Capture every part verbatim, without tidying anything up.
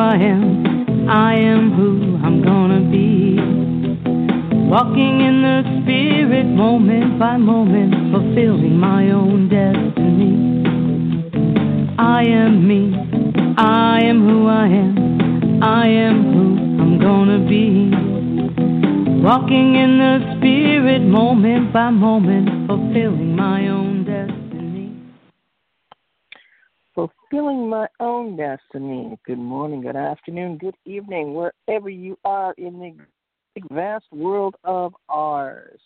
I am. I am who I'm gonna be. Walking in the spirit, moment by moment, fulfilling my own destiny. I am me. I am who I am. I am who I'm gonna be. Walking in the spirit, moment by moment, fulfilling my own destiny. Fulfilling my own destiny. Good morning, good afternoon, good evening, wherever you are in the big, vast world of ours.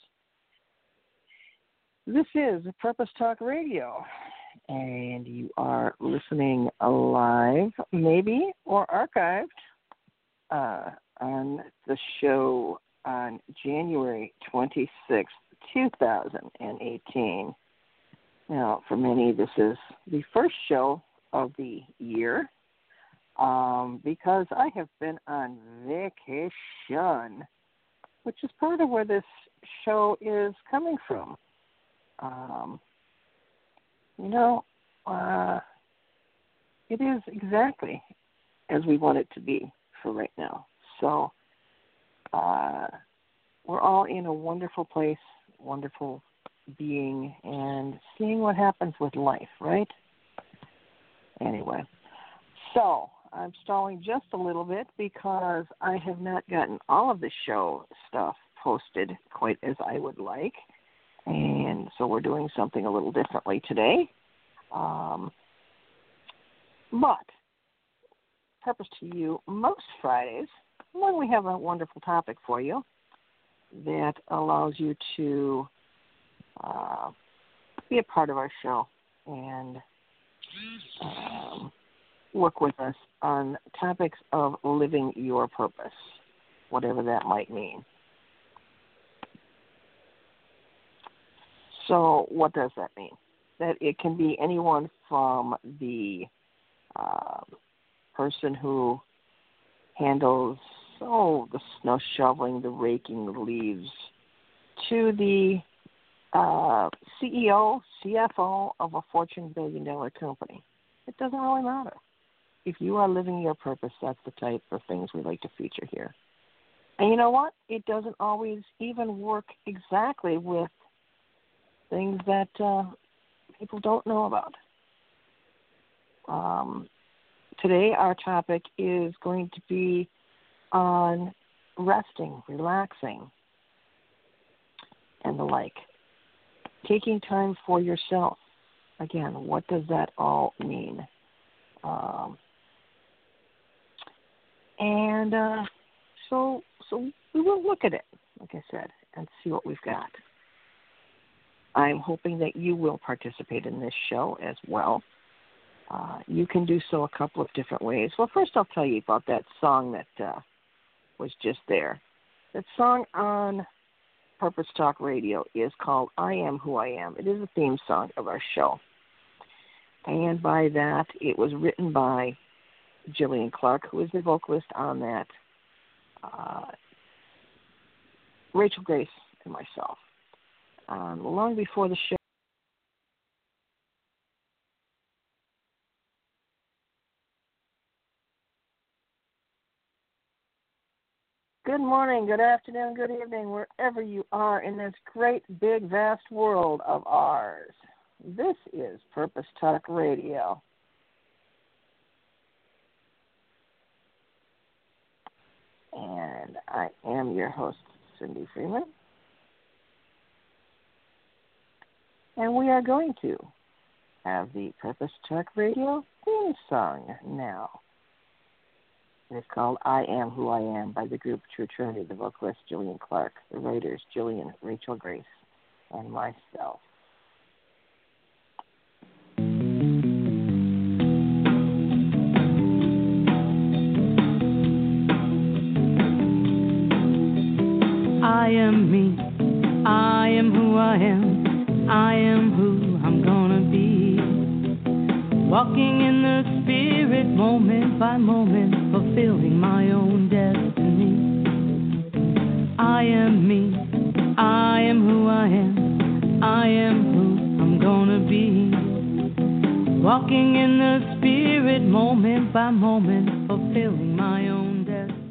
This is Purpose Talk Radio, and you are listening live, maybe, or archived uh, on the show on January twenty-sixth, two thousand eighteen. Now, for many, this is the first show of the year um, because I have been on vacation, which is part of where this show is coming from. Um, you know, uh, it is exactly as we want it to be for right now. So uh, we're all in a wonderful place, wonderful being, and seeing what happens with life, right? Anyway, so I'm stalling just a little bit because I have not gotten all of the show stuff posted quite as I would like, and so we're doing something a little differently today. Um, but, purpose to you, most Fridays, when we have a wonderful topic for you that allows you to Uh, be a part of our show and um, work with us on topics of living your purpose, whatever that might mean. So what does that mean? That it can be anyone from the uh, person who handles oh, the snow shoveling, the raking, the leaves, to the Uh, C E O, C F O of a Fortune billion dollar company. It doesn't really matter. If you are living your purpose, that's the type of things we like to feature here. And you know what? It doesn't always even work exactly with things that uh, people don't know about. Um, today our topic is going to be on resting, relaxing, and the like. Taking time for yourself. Again, what does that all mean? Um, and uh, so, so we will look at it, like I said, and see what we've got. I'm hoping that you will participate in this show as well. Uh, you can do so a couple of different ways. Well, first I'll tell you about that song that uh, was just there. That song on Purpose Talk Radio is called I Am Who I Am. It is a theme song of our show. And by that, it was written by Jillian Clark, who is the vocalist on that, uh, Rachel Grace, and myself. Um, long before the show, good morning, good afternoon, good evening, wherever you are in this great, big, vast world of ours. This is Purpose Talk Radio. And I am your host, Cindy Freeman. And we are going to have the Purpose Talk Radio theme song now. It's called I Am Who I Am by the group True Trinity, the vocalist Jillian Clark, the writers Jillian, Rachel Grace, and myself. I am me. I am who I am. I am who I'm gonna be. Walking in the spirit, moment by moment, fulfilling my own destiny. I am me. I am who I am. I am who I'm gonna be. Walking in the spirit, moment by moment, fulfilling my own destiny.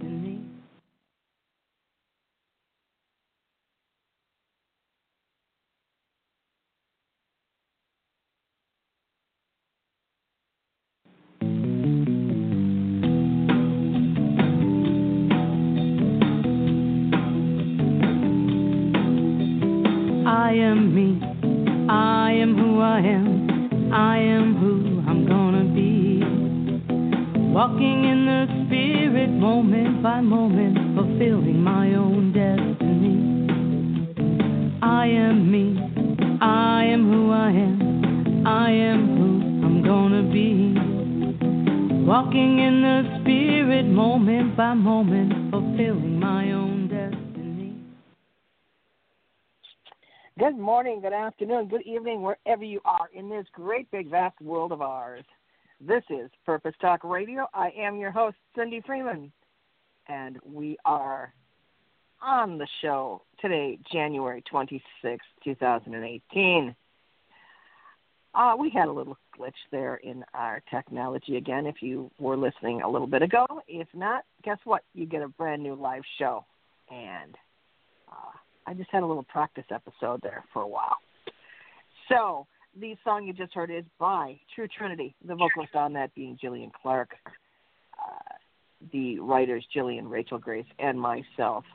I am me, I am who I am, I am who I'm gonna be. Walking in the spirit moment by moment, fulfilling my own destiny. I am me, I am who I am, I am who I'm gonna be. Walking in the spirit moment by moment, fulfilling my own destiny. Good morning, good afternoon, good evening, wherever you are in this great big vast world of ours. This is Purpose Talk Radio. I am your host, Cindy Freeman, and we are on the show today, January twenty-sixth, twenty eighteen. Uh, we had a little glitch there in our technology again if you were listening a little bit ago. If not, guess what? You get a brand new live show. And uh, I just had a little practice episode there for a while. So the song you just heard is by True Trinity, the vocalist on that being Jillian Clark, uh, the writers Jillian, Rachel Grace, and myself.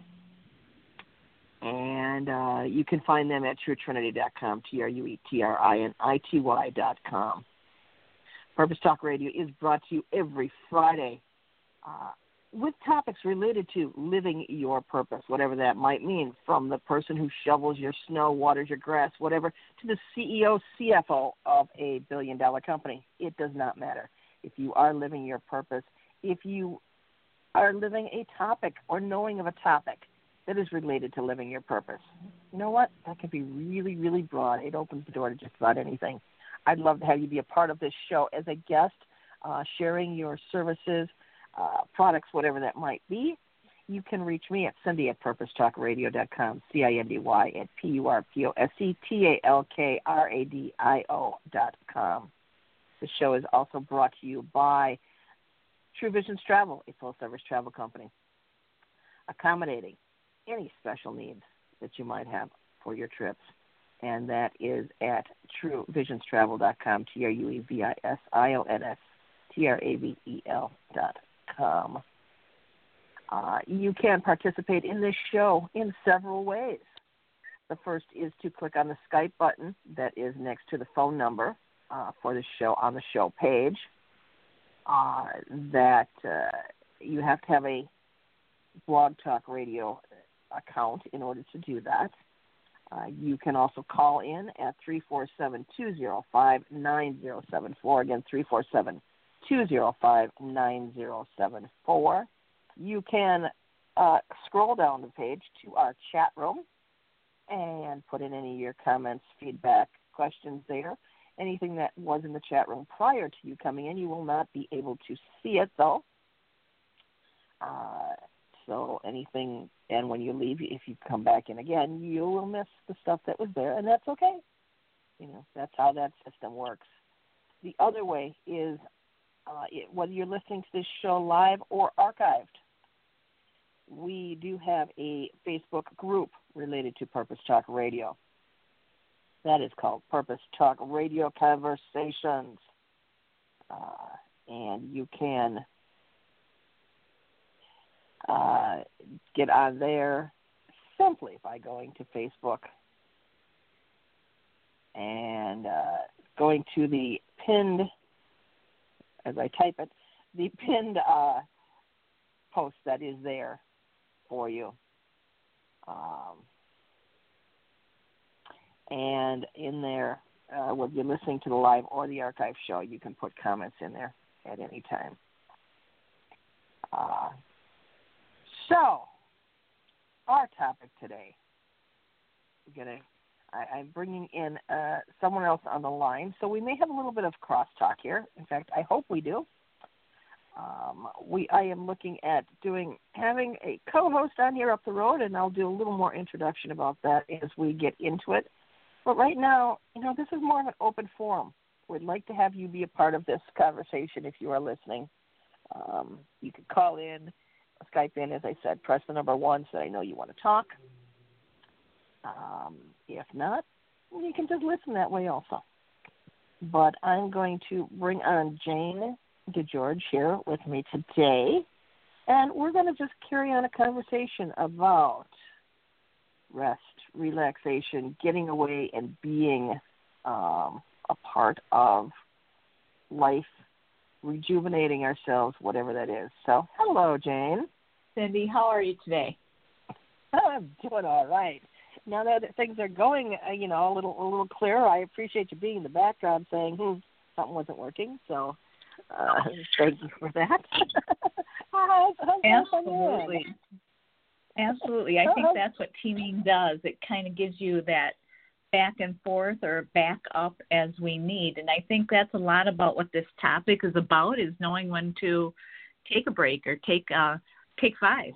And uh, you can find them at true trinity dot com, T R U E T R I N I T Y dot com. Purpose Talk Radio is brought to you every Friday uh, with topics related to living your purpose, whatever that might mean, from the person who shovels your snow, waters your grass, whatever, to the C E O, C F O of a billion-dollar company. It does not matter. If you are living your purpose, if you are living a topic or knowing of a topic that is related to living your purpose, you know what? That could be really, really broad. It opens the door to just about anything. I'd love to have you be a part of this show as a guest, uh, sharing your services, uh, products, whatever that might be. You can reach me at Cindy at purpose talk radio dot com, C I N D Y at P U R P O S E T A L K R A D I O dot com. The show is also brought to you by True Visions Travel, a full-service travel company, accommodating any special needs that you might have for your trips. And that is at true visions travel dot com, T R U E V I S I O N S T R A V E L dot com. Uh, you can participate in this show in several ways. The first is to click on the Skype button that is next to the phone number uh, for the show on the show page. Uh, that uh, you have to have a Blog Talk Radio account in order to do that. Uh, you can also call in at three four seven, two zero five, nine zero seven four. Again, three four seven, two zero five, nine zero seven four. You can uh, scroll down the page to our chat room and put in any of your comments, feedback, questions there. Anything that was in the chat room prior to you coming in, you will not be able to see it, though. Uh, so anything, and when you leave, if you come back in again, you will miss the stuff that was there, and that's okay. You know, that's how that system works. The other way is uh, it, whether you're listening to this show live or archived, we do have a Facebook group related to Purpose Talk Radio. That is called Purpose Talk Radio Conversations. Uh, and you can uh, get on there simply by going to Facebook and uh, going to the pinned, as I type it, the pinned uh, post that is there for you. Um, and in there, uh, whether you're listening to the live or the archive show, you can put comments in there at any time. Uh, so, our topic today, we're gonna, I, I'm bringing in uh, someone else on the line, so we may have a little bit of crosstalk here. In fact, I hope we do. Um, we, I am looking at doing having a co-host on here up the road, and I'll do a little more introduction about that as we get into it. But right now, you know, this is more of an open forum. We'd like to have you be a part of this conversation if you are listening. Um, you could call in, Skype in, as I said, press the number one so I know you want to talk. Um, if not, you can just listen that way also. But I'm going to bring on Jane DeGeorge here with me today, and we're going to just carry on a conversation about rest, relaxation, getting away, and being um, a part of life, rejuvenating ourselves, whatever that is. So, hello, Jane. Cindy, how are you today? I'm doing all right. Now that things are going, uh, you know, a little a little clearer, I appreciate you being in the background saying, hmm, something wasn't working. So, uh, thank you for that. how's, how's Absolutely. Absolutely. I think that's what teaming does. It kind of gives you that back and forth or back up as we need. And I think that's a lot about what this topic is about, is knowing when to take a break or take uh, take five.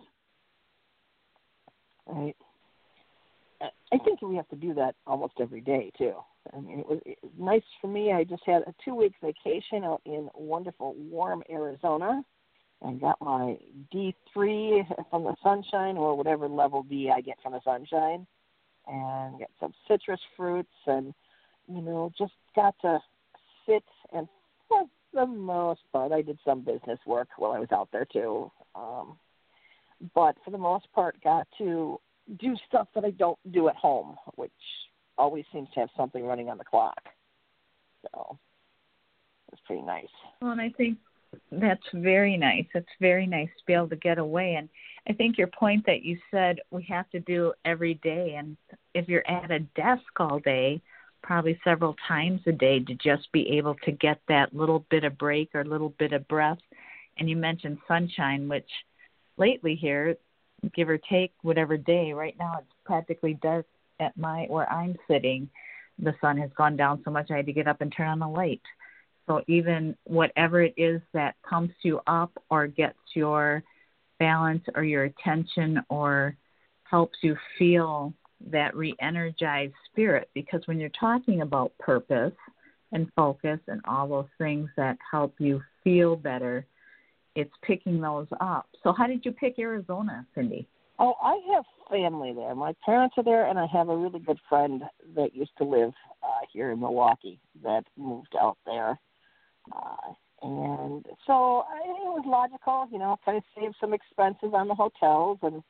Right. I think we have to do that almost every day, too. I mean, it was, it was nice for me. I just had a two-week vacation out in wonderful, warm Arizona and got my D three from the sunshine, or whatever level D I get from the sunshine, and got some citrus fruits and, you know, just got to sit and, for the most part, I did some business work while I was out there, too. Um, but for the most part, got to do stuff that I don't do at home, which always seems to have something running on the clock. So it's pretty nice. Well, and I think that's very nice. It's very nice to be able to get away. And I think your point that you said we have to do every day, and if you're at a desk all day, probably several times a day, to just be able to get that little bit of break or little bit of breath. And you mentioned sunshine, which lately here, give or take whatever day, right now it's practically dark at my where I'm sitting. The sun has gone down so much I had to get up and turn on the light. So even whatever it is that pumps you up or gets your balance or your attention or helps you feel that re-energized spirit, because when you're talking about purpose and focus and all those things that help you feel better, it's picking those up. So how did you pick Arizona, Cindy? Oh, I have family there. My parents are there, and I have a really good friend that used to live uh, here in Milwaukee that moved out there. Uh, and so I, it was logical, you know, kind of save some expenses on the hotels and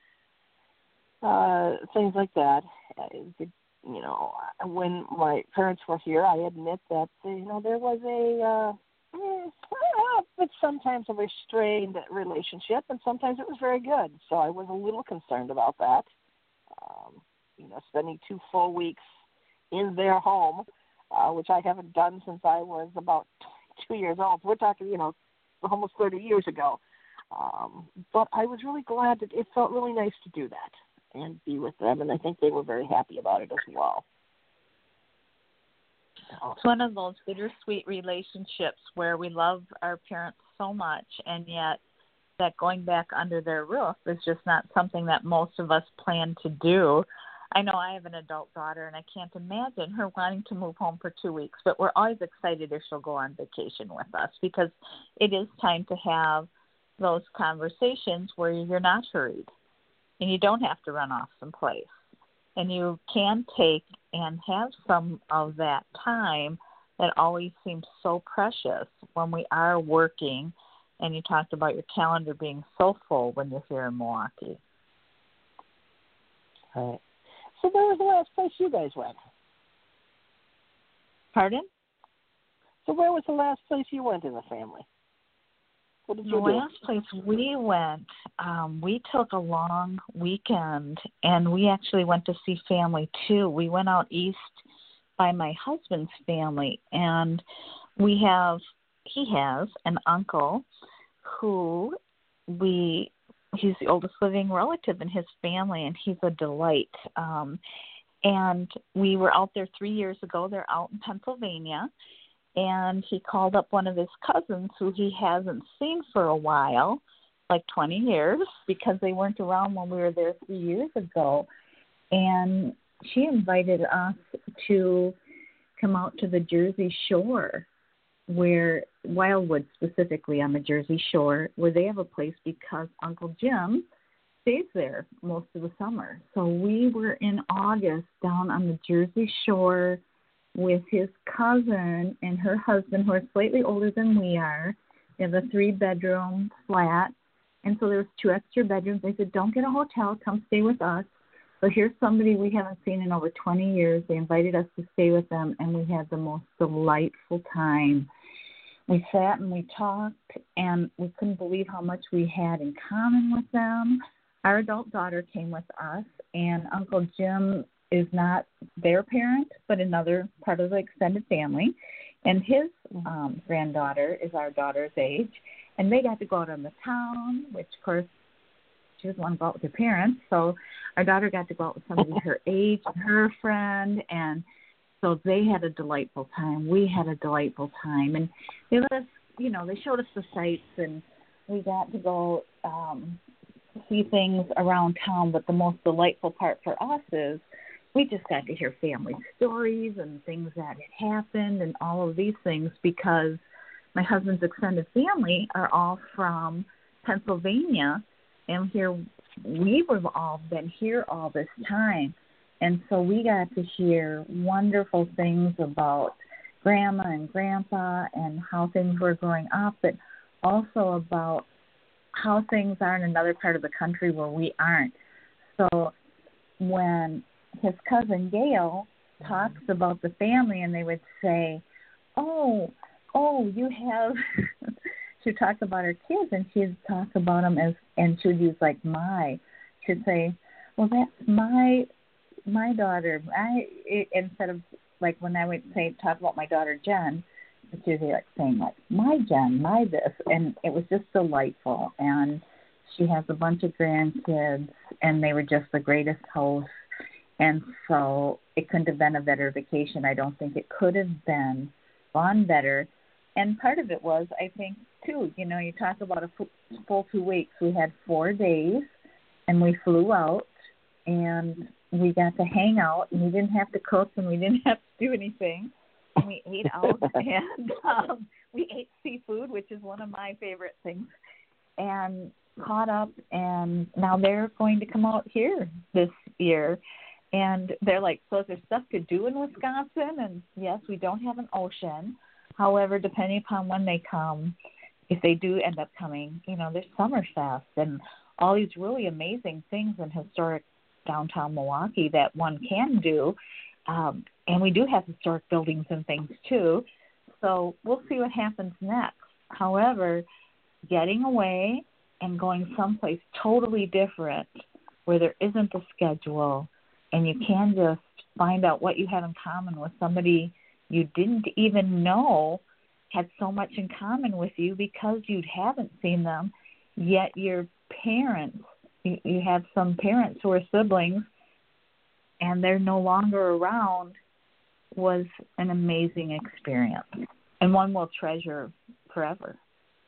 uh, things like that. It, you know, when my parents were here, I admit that, you know, there was a... Uh, It's sometimes a restrained relationship, and sometimes it was very good. So I was a little concerned about that. Um, you know, spending two full weeks in their home, uh, which I haven't done since I was about two years old. We're talking, you know, almost thirty years ago. Um, but I was really glad that it felt really nice to do that and be with them, and I think they were very happy about it as well. It's one of those bittersweet relationships where we love our parents so much, and yet that going back under their roof is just not something that most of us plan to do. I know I have an adult daughter, and I can't imagine her wanting to move home for two weeks, but we're always excited if she'll go on vacation with us, because it is time to have those conversations where you're not hurried and you don't have to run off someplace. And you can take and have some of that time that always seems so precious when we are working. And you talked about your calendar being so full when you're here in Milwaukee. All right. So where was the last place you guys went? Pardon? So where was the last place you went in the family? What did you the do? last place we went, um, we took a long weekend, and we actually went to see family too. We went out east by my husband's family, and we have, he has an uncle who we, he's the oldest living relative in his family, and he's a delight. Um, and we were out there three years ago. They're out in Pennsylvania. And he called up one of his cousins who he hasn't seen for a while, like twenty years, because they weren't around when we were there three years ago. And she invited us to come out to the Jersey Shore where Wildwood specifically on the Jersey Shore, where they have a place because Uncle Jim stays there most of the summer. So we were in August down on the Jersey Shore with his cousin and her husband, who are slightly older than we are. They have a three-bedroom flat, and so there was two extra bedrooms. They said, don't get a hotel, come stay with us. So here's somebody we haven't seen in over twenty years. They invited us to stay with them, and we had the most delightful time. We sat and we talked, and we couldn't believe how much we had in common with them. Our adult daughter came with us, and Uncle Jim is not their parent, but another part of the extended family. And his um, granddaughter is our daughter's age, and they got to go out on the town, which, of course, she doesn't want to go out with her parents. So our daughter got to go out with somebody her age, her friend, and so they had a delightful time. We had a delightful time. And they let us, you know, they showed us the sights, and we got to go um, see things around town. But the most delightful part for us is we just got to hear family stories and things that had happened and all of these things, because my husband's extended family are all from Pennsylvania, and here we've all been here all this time. And so we got to hear wonderful things about Grandma and Grandpa and how things were growing up, but also about how things are in another part of the country where we aren't. So when his cousin Gail talks about the family, and they would say, oh, oh, you have, she'd talk about her kids, and she'd talk about them as, and she would use like my, she'd say, well, that's my, my daughter. I, it, instead of like when I would say, talk about my daughter Jen, it's usually like saying like, my Jen, my this, and it was just delightful. And she has a bunch of grandkids, and they were just the greatest hosts. And so it couldn't have been a better vacation. I don't think it could have been gone better. And part of it was, I think, too, you know, you talk about a full two weeks. We had four days, and we flew out, and we got to hang out, and we didn't have to cook, and we didn't have to do anything. And we ate out, and um, we ate seafood, which is one of my favorite things, and caught up. And now they're going to come out here this year. And they're like, so is there stuff to do in Wisconsin? And yes, we don't have an ocean. However, depending upon when they come, if they do end up coming, you know, there's Summerfest and all these really amazing things in historic downtown Milwaukee that one can do. Um, and we do have historic buildings and things too. So we'll see what happens next. However, getting away and going someplace totally different where there isn't a schedule, and you can just find out what you have in common with somebody you didn't even know had so much in common with you because you haven't seen them, yet your parents, you, you have some parents who are siblings, and they're no longer around, was an amazing experience, and one we'll treasure forever.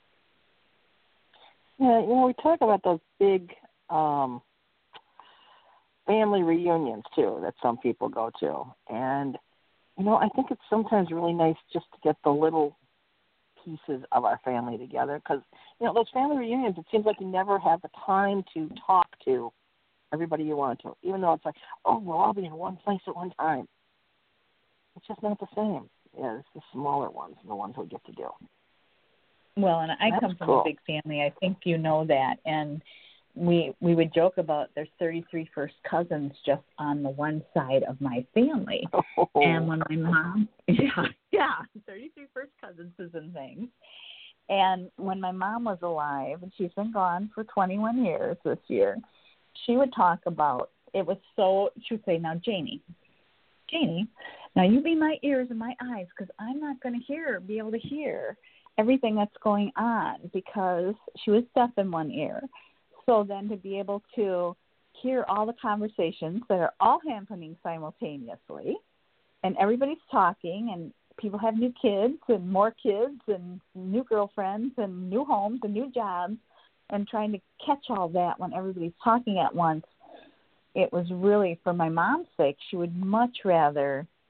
Yeah, you know, we talk about those big um, family reunions, too, that some people go to. And, you know, I think it's sometimes really nice just to get the little pieces of our family together because, you know, those family reunions, it seems like you never have the time to talk to everybody you want to, even though it's like, oh, we'll all be in one place at one time. It's just not the same as the smaller ones, the ones we get to do. Well, and I That's come from cool. a big family. I think you know that. And we we would joke about there's thirty-three first cousins just on the one side of my family. Oh. And when my mom, yeah, yeah, thirty-three first cousins and things. And when my mom was alive, and she's been gone for twenty-one years this year, she would talk about, it was so, she would say, now, Janie, Janie, now you be my ears and my eyes because I'm not going to hear, be able to hear everything that's going on because she was deaf in one ear. So then to be able to hear all the conversations that are all happening simultaneously, and everybody's talking, and people have new kids and more kids and new girlfriends and new homes and new jobs, and trying to catch all that when everybody's talking at once, it was really, for my mom's sake, she would much rather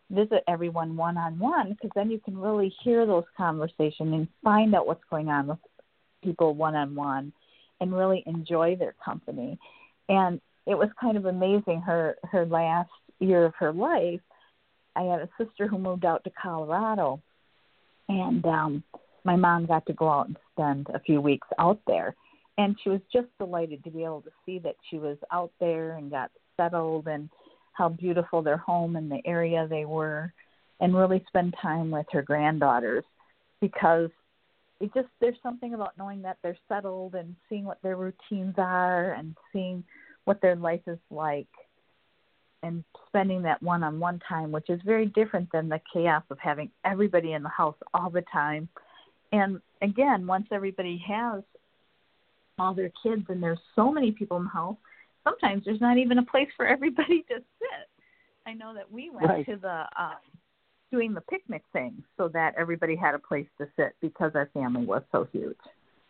visit everyone one-on-one, because then you can really hear those conversations and find out what's going on with people one-on-one and really enjoy their company. And it was kind of amazing. Her, her last year of her life, I had a sister who moved out to Colorado, and um, my mom got to go out and spend a few weeks out there. And she was just delighted to be able to see that she was out there and got settled and how beautiful their home and the area they were, and really spend time with her granddaughters, because it just, there's something about knowing that they're settled and seeing what their routines are and seeing what their life is like and spending that one-on-one time, which is very different than the chaos of having everybody in the house all the time. And again, once everybody has all their kids and there's so many people in the house, sometimes there's not even a place for everybody to sit. I know that we went right. to the um, doing the picnic thing so that everybody had a place to sit because our family was so huge.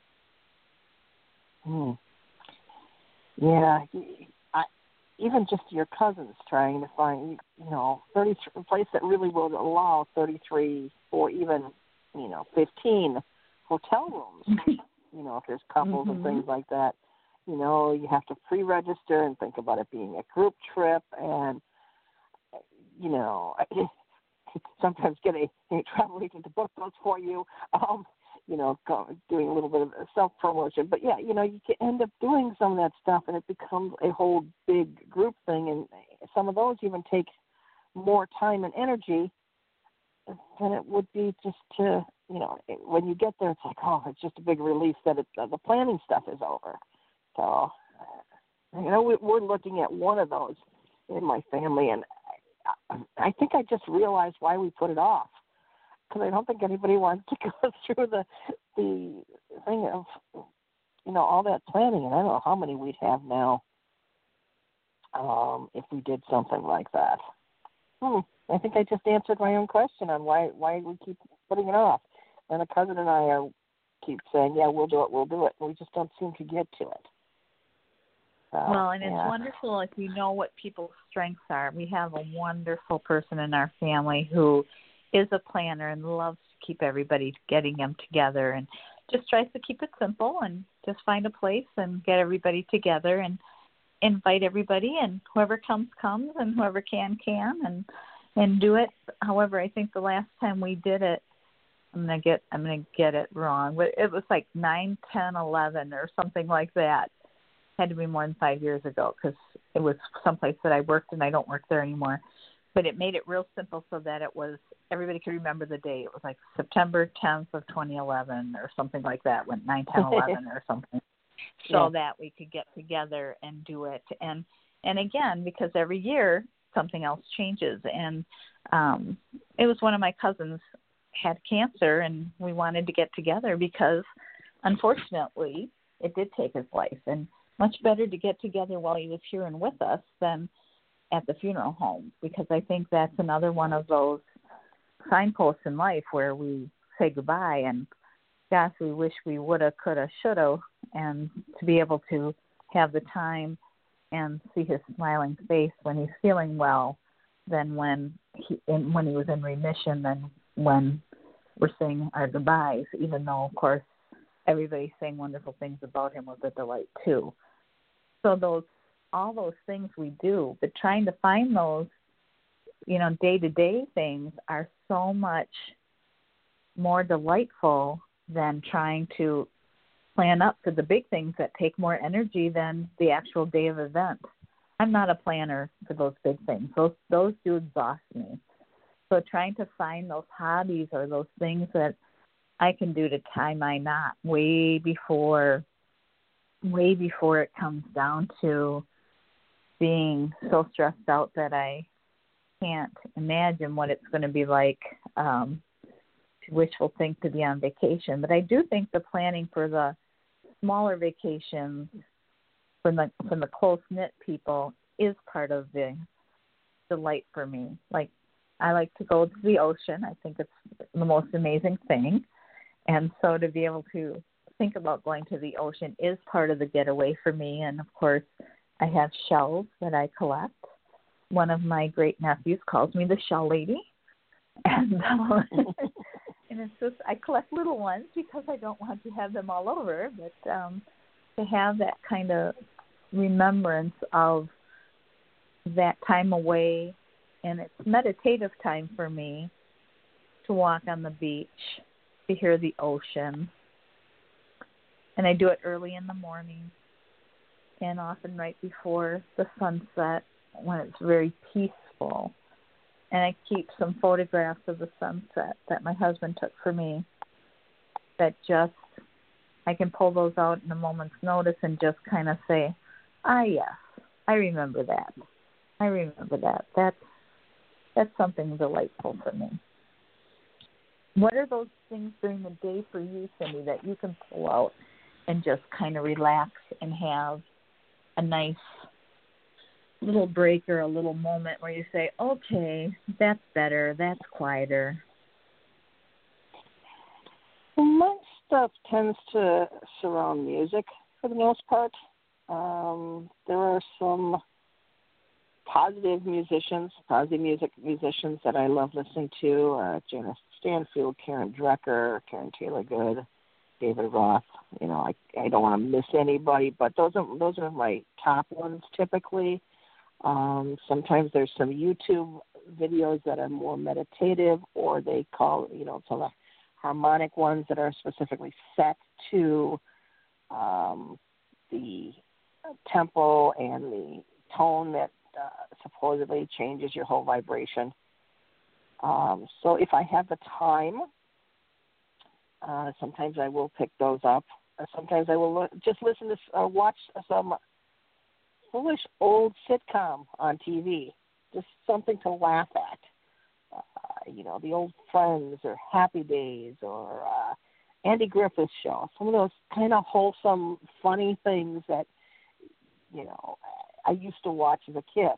Hmm. Yeah, I, even just your cousins trying to find, you know, thirty a place that really will allow thirty-three or even, you know, fifteen hotel rooms. You know, if there's couples mm-hmm. and things like that. You know, you have to pre-register and think about it being a group trip, and, you know, sometimes get a, a travel agent to book those for you, um, you know, go, doing a little bit of self-promotion. But, yeah, you know, you can end up doing some of that stuff, and it becomes a whole big group thing, and some of those even take more time and energy than it would be just to, you know, when you get there, it's like, oh, it's just a big relief that it, uh, the planning stuff is over. So, you know, we, we're looking at one of those in my family, and I, I think I just realized why we put it off, because I don't think anybody wants to go through the the thing of, you know, all that planning, and I don't know how many we'd have now um, if we did something like that. Hmm. I think I just answered my own question on why why we keep putting it off. And a cousin and I are keep saying, yeah, we'll do it, we'll do it. And we just don't seem to get to it. So, well, and it's yeah. wonderful if you know what people's strengths are. We have a wonderful person in our family who is a planner and loves to keep everybody, getting them together, and just tries to keep it simple and just find a place and get everybody together and invite everybody, and whoever comes, comes, and whoever can, can, and and do it. However, I think the last time we did it, I'm gonna get I'm gonna get it wrong, but it was like nine, ten, eleven, or something like that. Had to be more than five years ago, because it was someplace that I worked, and I don't work there anymore. But it made it real simple so that it was, everybody could remember the date. It was like September tenth of twenty eleven or something like that, went nine, ten, eleven or something, so yeah. that we could get together and do it. And and again, because every year something else changes. And um, it was one of my cousins had cancer, and we wanted to get together because, unfortunately, it did take his life. And much better to get together while he was here and with us than at the funeral home, because I think that's another one of those signposts in life where we say goodbye and, gosh, we wish we woulda, coulda, shoulda, and to be able to have the time and see his smiling face when he's feeling well than when he in, when he was in remission than when we're saying our goodbyes, even though, of course, everybody's saying wonderful things about him was a delight too. So those, all those things we do, but trying to find those, you know, day-to-day things are so much more delightful than trying to plan up for the big things that take more energy than the actual day of event. I'm not a planner for those big things. Those those do exhaust me. So trying to find those hobbies or those things that I can do to tie my knot way before way before it comes down to being so stressed out that I can't imagine what it's going to be like, um, wishful think to be on vacation. But I do think the planning for the smaller vacations from the from the close-knit people is part of the delight for me. Like, I like to go to the ocean. I think it's the most amazing thing. And so to be able to think about going to the ocean is part of the getaway for me. And, of course, I have shells that I collect. One of my great nephews calls me the shell lady And, uh, and it's just, I collect little ones because I don't want to have them all over, but um, to have that kind of remembrance of that time away, and it's meditative time for me to walk on the beach, to hear the ocean. And I do it early in the morning and often right before the sunset when it's very peaceful. And I keep some photographs of the sunset that my husband took for me that just, I can pull those out in a moment's notice and just kind of say, ah, yes, I remember that. I remember that. That's, that's something delightful for me. What are those things during the day for you, Cindy, that you can pull out and just kind of relax and have a nice little break or a little moment where you say, okay, that's better, that's quieter? Well, my stuff tends to surround music for the most part. Um, there are some positive musicians, positive music musicians that I love listening to. Uh, Janice Stanfield, Karen Drecker, Karen Taylor Good, David Roth. You know, I I don't want to miss anybody, but those are those are my top ones typically. Um, sometimes there's some YouTube videos that are more meditative, or they call you know some harmonic ones that are specifically set to um, the tempo and the tone that uh, supposedly changes your whole vibration. Um, so if I have the time, uh, sometimes I will pick those up. Uh, sometimes I will lo- just listen to or uh, watch some foolish old sitcom on T V, just something to laugh at. Uh, you know, the old Friends or Happy Days or uh, Andy Griffith's Show. Some of those kind of wholesome, funny things that, you know, I used to watch as a kid.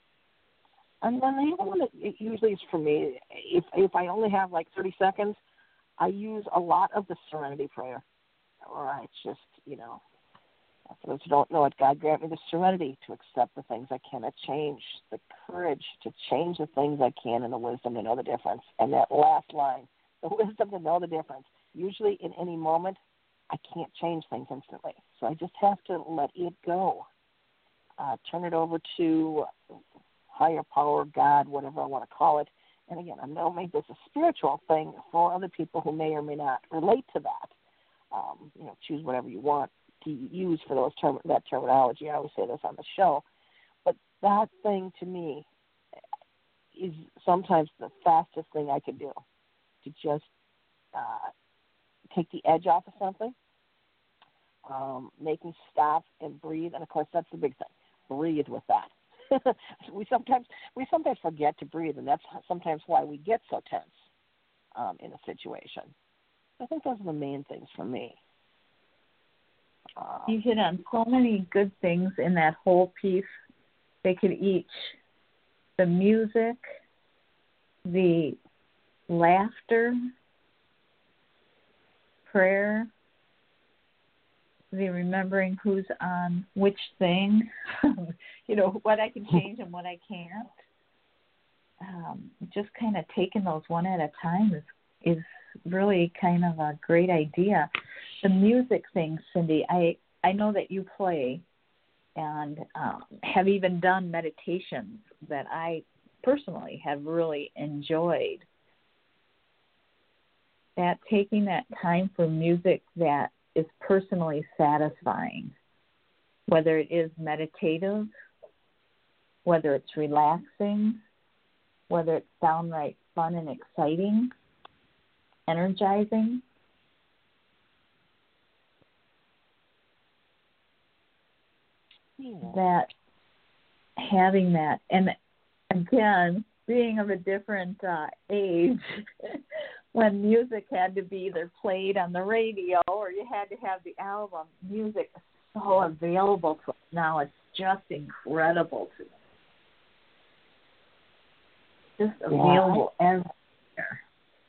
And then the other one that it usually is for me, if if I only have like thirty seconds, I use a lot of the Serenity Prayer. Or I just, you know, for those who don't know it, God grant me the serenity to accept the things I cannot change, the courage to change the things I can, and the wisdom to know the difference. And that last line, the wisdom to know the difference. Usually in any moment, I can't change things instantly. So I just have to let it go. Uh, turn it over to higher power, God, whatever I want to call it. And again, I'm going to make this a spiritual thing for other people who may or may not relate to that. Um, you know, choose whatever you want to use for those term, that terminology. I always say this on the show. But that thing to me is sometimes the fastest thing I could do, to just uh, take the edge off of something, um, make me stop and breathe. And, of course, that's the big thing. Breathe with that. we sometimes we sometimes forget to breathe, and that's sometimes why we get so tense um, in a situation. I think those are the main things for me. Um, you hit on so many good things in that whole piece. They could each, the music, the laughter, prayer, the remembering who's on which thing, you know, what I can change and what I can't. Um, just kind of taking those one at a time is is really kind of a great idea. The music thing, Cindy, I, I know that you play and um, have even done meditations that I personally have really enjoyed. That taking that time for music that is personally satisfying, whether it is meditative, whether it's relaxing, whether it's downright fun and exciting, energizing. Yeah. That having that, and again, being of a different uh, age, when music had to be either played on the radio or you had to have the album, music is so available to us now. It's just incredible to me. Just available yeah. everywhere.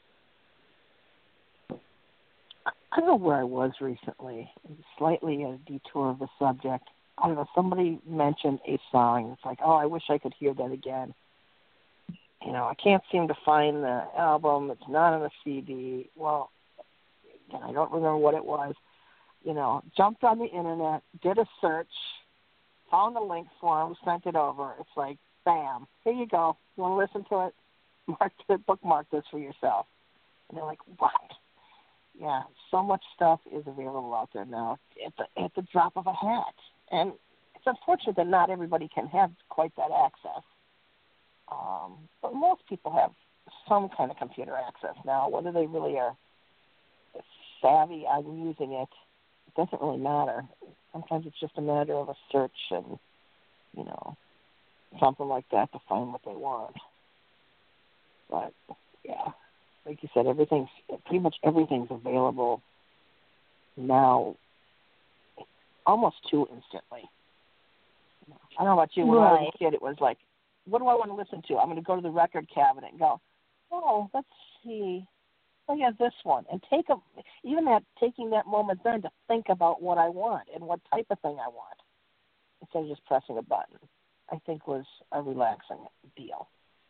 I don't know where I was recently. Slightly a detour of the subject. I don't know, somebody mentioned a song. It's like, oh, I wish I could hear that again. you know, I can't seem to find the album. It's not on a C D. Well, again, I don't remember what it was. You know, jumped on the internet, did a search, found the link for him, sent it over. It's like, bam, here you go. You want to listen to it? Mark it, bookmark this for yourself. And they're like, what? Yeah, so much stuff is available out there now at the, at the drop of a hat. And it's unfortunate that not everybody can have quite that access. Um, but most people have some kind of computer access now. Whether they really are savvy on using it, it doesn't really matter. Sometimes it's just a matter of a search and, you know, something like that to find what they want. But, yeah, like you said, everything's, pretty much everything's available now almost too instantly. I don't know about you. When right. I was a kid, it was like, what do I want to listen to? I'm going to go to the record cabinet and go, oh, let's see. Oh, yeah, this one. And take a, even that, taking that moment then to think about what I want and what type of thing I want instead of just pressing a button, I think was a relaxing deal.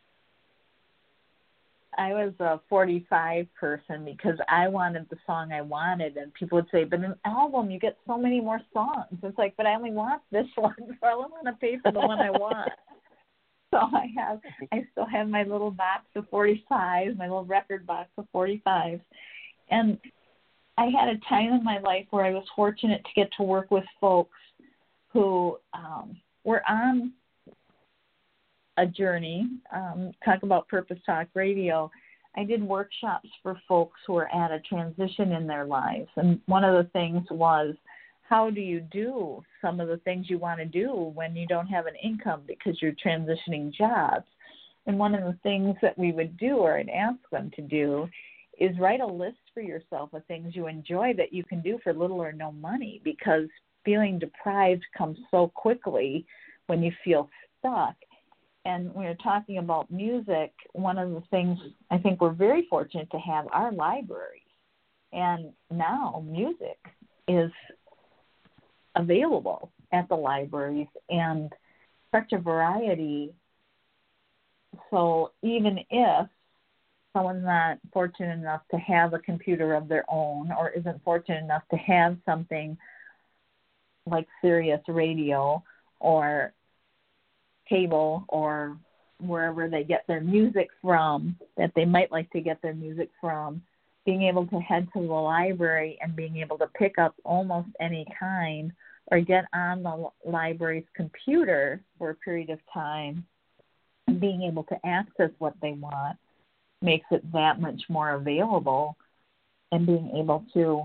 I was a forty-five person because I wanted the song I wanted, and people would say, but in an album you get so many more songs. It's like, but I only want this one, so I want to pay for the one I want. So I have, I still have my little box of forty-fives, my little record box of forty-fives. And I had a time in my life where I was fortunate to get to work with folks who um, were on a journey. Um, talk about Purpose Talk Radio. I did workshops for folks who are at a transition in their lives. And one of the things was, how do you do some of the things you want to do when you don't have an income because you're transitioning jobs? And one of the things that we would do, or I'd ask them to do, is write a list for yourself of things you enjoy that you can do for little or no money, because feeling deprived comes so quickly when you feel stuck. And when you're talking about music, one of the things I think we're very fortunate to have are libraries. And now music is available at the libraries, and such a variety. So even if someone's not fortunate enough to have a computer of their own, or isn't fortunate enough to have something like Sirius Radio or cable or wherever they get their music from, that they might like to get their music from, being able to head to the library and being able to pick up almost any kind or get on the library's computer for a period of time and being able to access what they want makes it that much more available. And being able to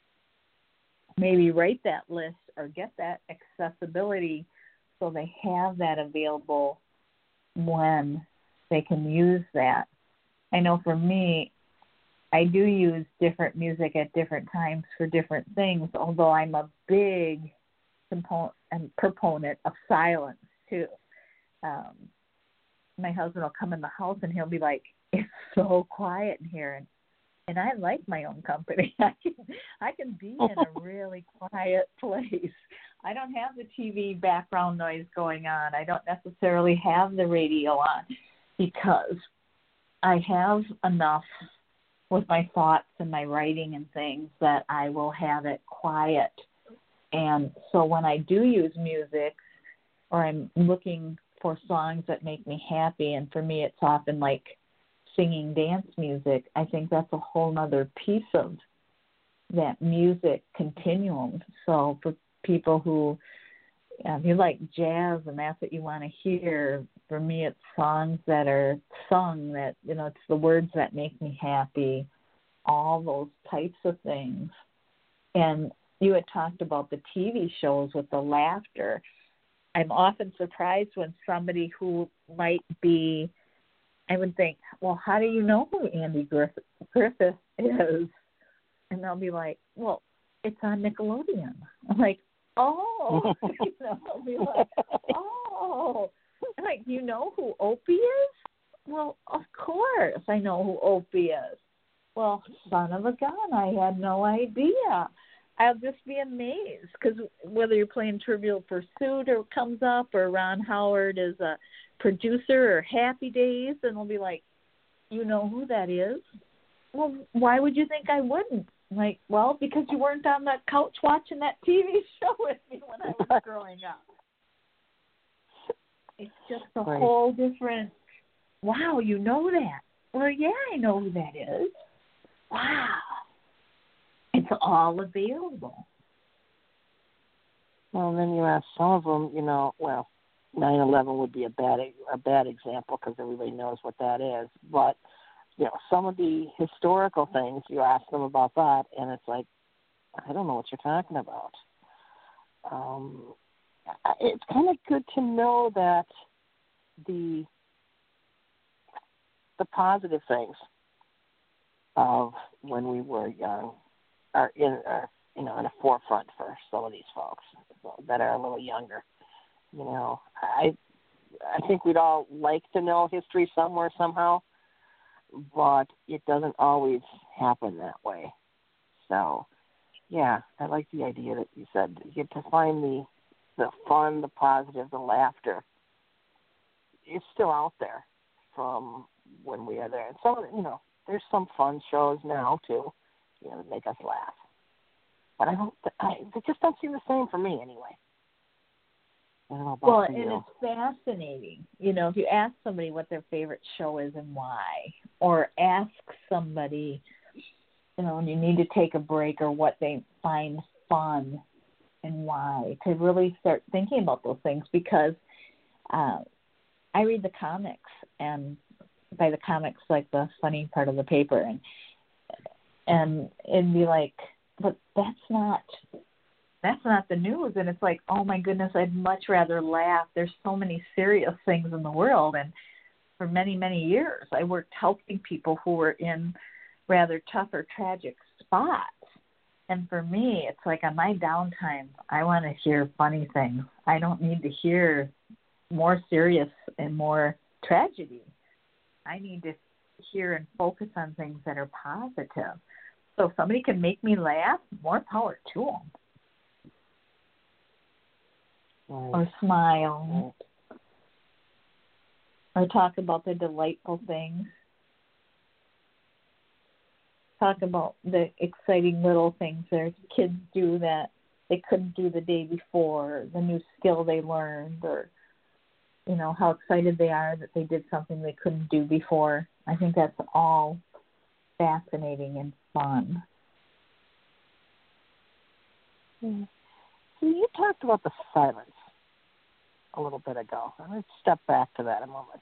maybe write that list or get that accessibility so they have that available when they can use that. I know for me, I do use different music at different times for different things, although I'm a big component and proponent of silence too. Um, my husband will come in the house and he'll be like, it's so quiet in here. And, and I like my own company. I can, I can be in a really quiet place. I don't have the T V background noise going on. I don't necessarily have the radio on because I have enough with my thoughts and my writing and things that I will have it quiet. And so when I do use music, or I'm looking for songs that make me happy, and for me it's often like singing dance music, I think that's a whole nother piece of that music continuum. So for people who, um, you like jazz and that's what you want to hear, for me it's songs that are sung, that, you know, it's the words that make me happy, all those types of things. And you had talked about the T V shows with the laughter. I'm often surprised when somebody who might be, I would think, well, how do you know who Andy Griffith, Griffith is? And they'll be like, well, it's on Nickelodeon. I'm like, oh, you know, I'll be like, oh. I'm like, you know who Opie is? Well, of course I know who Opie is. Well, son of a gun, I had no idea. I'll just be amazed, because whether you're playing Trivial Pursuit or comes up, or Ron Howard is a producer or Happy Days, and they'll be like, you know who that is? Well, why would you think I wouldn't? I'm like, well, because you weren't on that couch watching that T V show with me when I was growing up. It's just a right. whole different, wow, you know that. Well, yeah, I know who that is. Wow. It's all available. Well, and then you ask some of them, you know, well, nine eleven would be a bad a bad example because everybody knows what that is. But, you know, some of the historical things, you ask them about that, and it's like, I don't know what you're talking about. Um, it's kind of good to know that the the positive things of when we were young are in are, you know, in the forefront for some of these folks that are a little younger. You know, I I think we'd all like to know history somewhere somehow, but it doesn't always happen that way. So, yeah, I like the idea that you said you get to find the the fun, the positive, the laughter. It's still out there from when we are there. And some, you know, there's some fun shows now too, you know, that make us laugh. But I don't. I, they just don't seem the same for me anyway. I don't know about Well, you. and it's fascinating. You know, if you ask somebody what their favorite show is and why, or ask somebody, you know, and you need to take a break or what they find fun and why, to really start thinking about those things, because uh, I read the comics, and by the comics, like the funny part of the paper, and and it'd be like, but that's not that's not the news. And it's like, oh my goodness, I'd much rather laugh. There's so many serious things in the world, and for many, many years, I worked helping people who were in rather tough or tragic spots. And for me, it's like on my downtime, I want to hear funny things. I don't need to hear more serious and more tragedy. I need to hear and focus on things that are positive. So if somebody can make me laugh, more power to them. Right. Or smile. Right. Or talk about the delightful things. Talk about the exciting little things that kids do that they couldn't do the day before, the new skill they learned, or, you know, how excited they are that they did something they couldn't do before. I think that's all fascinating and fun. Hmm. So you talked about the silence a little bit ago. I'm going to step back to that a moment.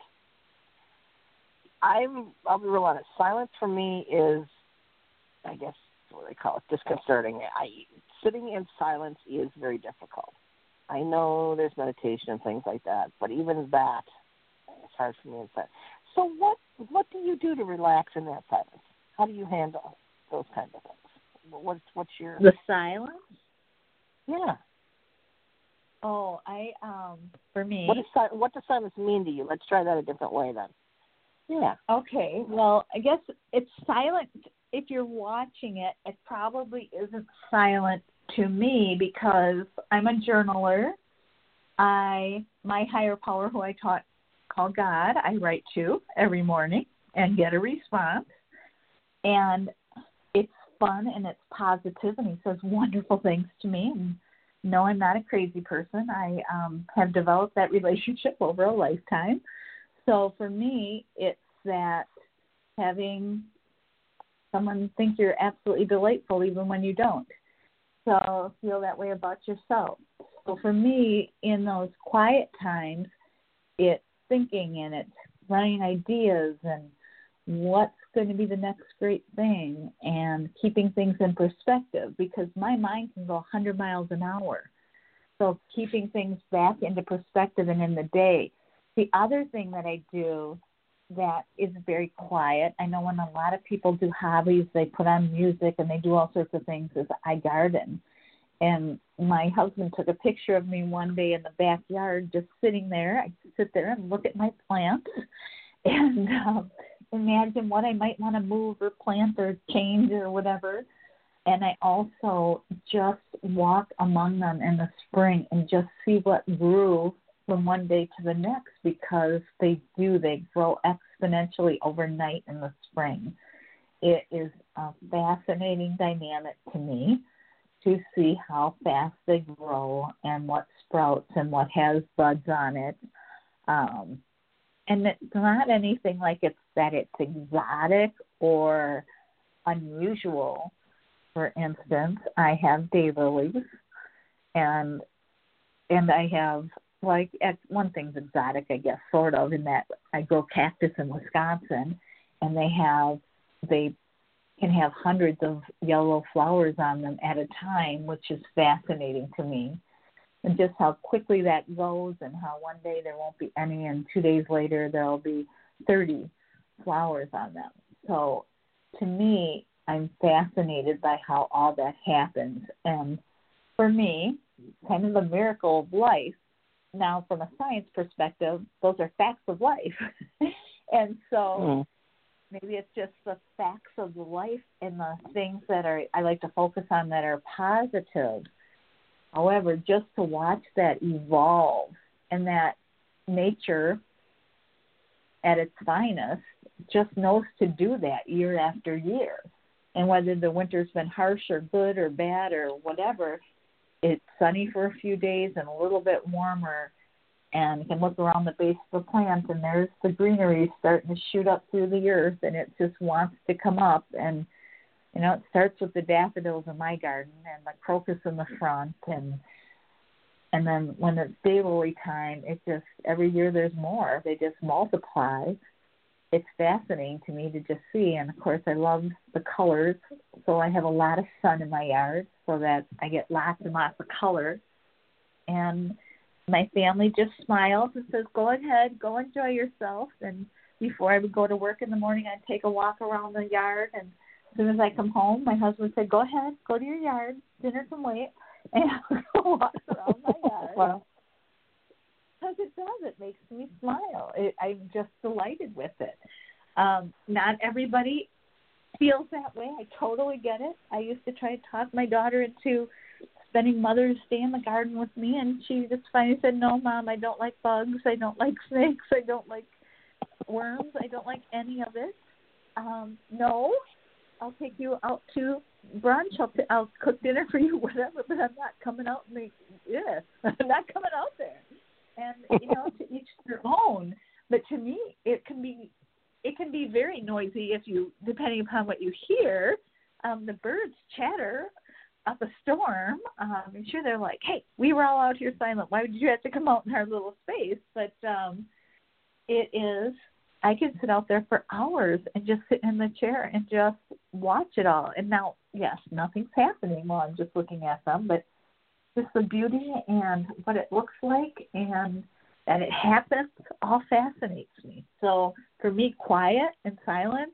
I'm, I'll be real honest. Silence for me is, I guess, what they call it, disconcerting. I, sitting in silence is very difficult. I know there's meditation and things like that, but even that, it's hard for me in silence. So what what do you do to relax in that silence? How do you handle those kinds of things? What's what's your the silence? Yeah. Oh, I um for me. What does what does silence mean to you? Let's try that a different way then. Yeah. Okay. Well, I guess it's silent. If you're watching it, it probably isn't silent to me because I'm a journaler. I my higher power, who I taught call God, I write to every morning and get a response. And it's fun and it's positive, and he says wonderful things to me. And no, I'm not a crazy person. I um, have developed that relationship over a lifetime. So for me, it's that having someone think you're absolutely delightful even when you don't. So feel that way about yourself. So for me, in those quiet times, it's thinking and it's running ideas and what's going to be the next great thing and keeping things in perspective, because my mind can go one hundred miles an hour. So keeping things back into perspective and in the day. The other thing that I do that is very quiet, I know when a lot of people do hobbies, they put on music and they do all sorts of things, is I garden. And my husband took a picture of me one day in the backyard just sitting there. I sit there and look at my plants and um, imagine what I might want to move or plant or change or whatever. And I also just walk among them in the spring and just see what grew from one day to the next because they do. They grow exponentially overnight in the spring. It is a fascinating dynamic to me to see how fast they grow and what sprouts and what has buds on it. Um, and it's not anything like it's that it's exotic or unusual. For instance, I have daylilies, and and I have, like, one thing's exotic, I guess, sort of, in that I grow cactus in Wisconsin, and they have, they can have hundreds of yellow flowers on them at a time, which is fascinating to me. And just how quickly that goes, and how one day there won't be any, and two days later there'll be thirty flowers on them. So to me, I'm fascinated by how all that happens. And for me, kind of the miracle of life, now from a science perspective, those are facts of life. And so mm. maybe it's just the facts of life and the things that are, I like to focus on, that are positive. However, just to watch that evolve, and that nature at its finest just knows to do that year after year. And whether the winter's been harsh or good or bad or whatever, it's sunny for a few days and a little bit warmer, and you can look around the base of the plant, and there's the greenery starting to shoot up through the earth, and it just wants to come up. And, you know, it starts with the daffodils in my garden and the crocus in the front, and and then when it's daylily time, it just, every year there's more. They just multiply. It's fascinating to me to just see. And, of course, I love the colors, so I have a lot of sun in my yard so that I get lots and lots of color. And my family just smiles and says, go ahead, go enjoy yourself. And before I would go to work in the morning, I'd take a walk around the yard. And as soon as I come home, my husband said, go ahead, go to your yard, dinner can wait. And I'll go walk around my yard. Wow. Because it does. It makes me smile. It, I'm just delighted with it. Um, not everybody feels that way. I totally get it. I used to try to talk my daughter into spending Mother's Day in the garden with me, and she just finally said, no, Mom, I don't like bugs. I don't like snakes. I don't like worms. I don't like any of it. Um, no, I'll take you out to brunch. I'll, t- I'll cook dinner for you, whatever, but I'm not coming out and make, yeah, I'm not coming out there. And, you know, to each their own. But to me, it can be it can be very noisy if you, depending upon what you hear. Um, the birds chatter up a storm. Um, I'm sure they're like, hey, we were all out here silent. Why would you have to come out in our little space? But um, it is, I can sit out there for hours and just sit in the chair and just watch it all. And now, yes, nothing's happening while I'm just looking at them, but just the beauty and what it looks like and that it happens all fascinates me. So for me, quiet and silence,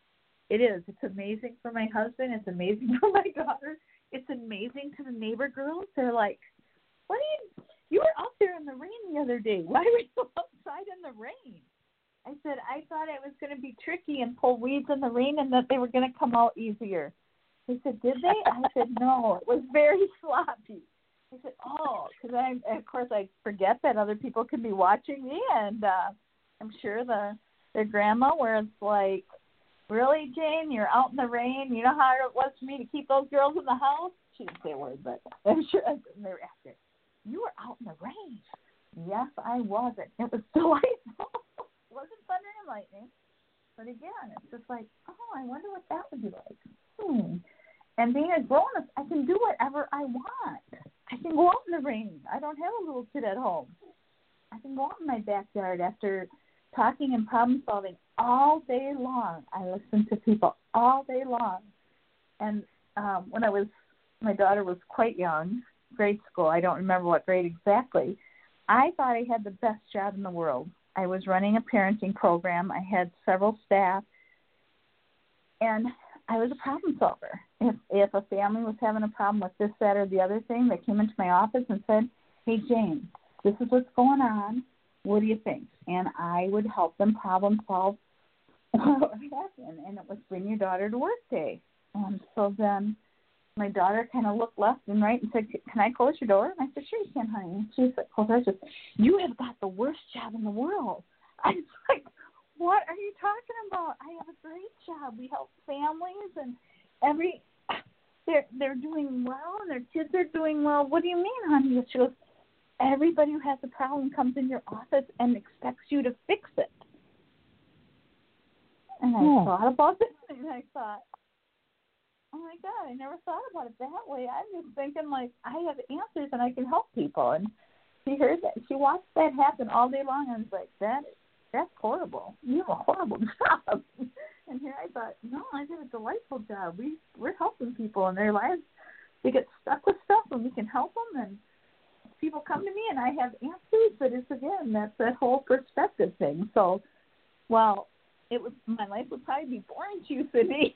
it is. It's amazing for my husband. It's amazing for my daughter. It's amazing to the neighbor girls. They're like, what are you, you were out there in the rain the other day. Why were you outside in the rain? I said, I thought it was going to be tricky and pull weeds in the rain and that they were going to come out easier. They said, did they? I said, no, it was very sloppy. I said, oh, because I, of course, I forget that other people can be watching me, and uh, I'm sure the their grandma, where it's like, really, Jane, you're out in the rain. You know how hard it was for me to keep those girls in the house? She didn't say a word, but I'm sure they were after. You were out in the rain. Yes, I wasn't. It was delightful. It wasn't thunder and lightning, but again, it's just like, oh, I wonder what that would be like. Hmm. And being a grown-up, I can do whatever I want. I can go out in the rain. I don't have a little kid at home. I can go out in my backyard after talking and problem-solving all day long. I listen to people all day long. And um, when I was, my daughter was quite young, grade school, I don't remember what grade exactly, I thought I had the best job in the world. I was running a parenting program. I had several staff. And I was a problem solver. If if a family was having a problem with this, that, or the other thing, they came into my office and said, hey, Jane, this is what's going on. What do you think? And I would help them problem solve what happened. And it was Bring Your Daughter to Work Day. And so then my daughter kind of looked left and right and said, "Can I close your door?" And I said, "Sure you can, honey." And she's like, "Close her." I said, "You have got the worst job in the world." I was like, "What are you talking about? I have a great job. We help families and every they're they're doing well and their kids are doing well." "What do you mean, honey?" She goes, "Everybody who has a problem comes in your office and expects you to fix it." And I yeah. thought about this, and I thought, oh my God, I never thought about it that way. I'm just thinking, like, I have answers and I can help people. And she heard that. She watched that happen all day long and was like, that, that's horrible. You have a horrible job. And here I thought, no, I have a delightful job. We, we're helping people in their lives. They get stuck with stuff and we can help them. And people come to me and I have answers. But it's, again, that's that whole perspective thing. So, well, it would, my life would probably be boring to you, Cindy.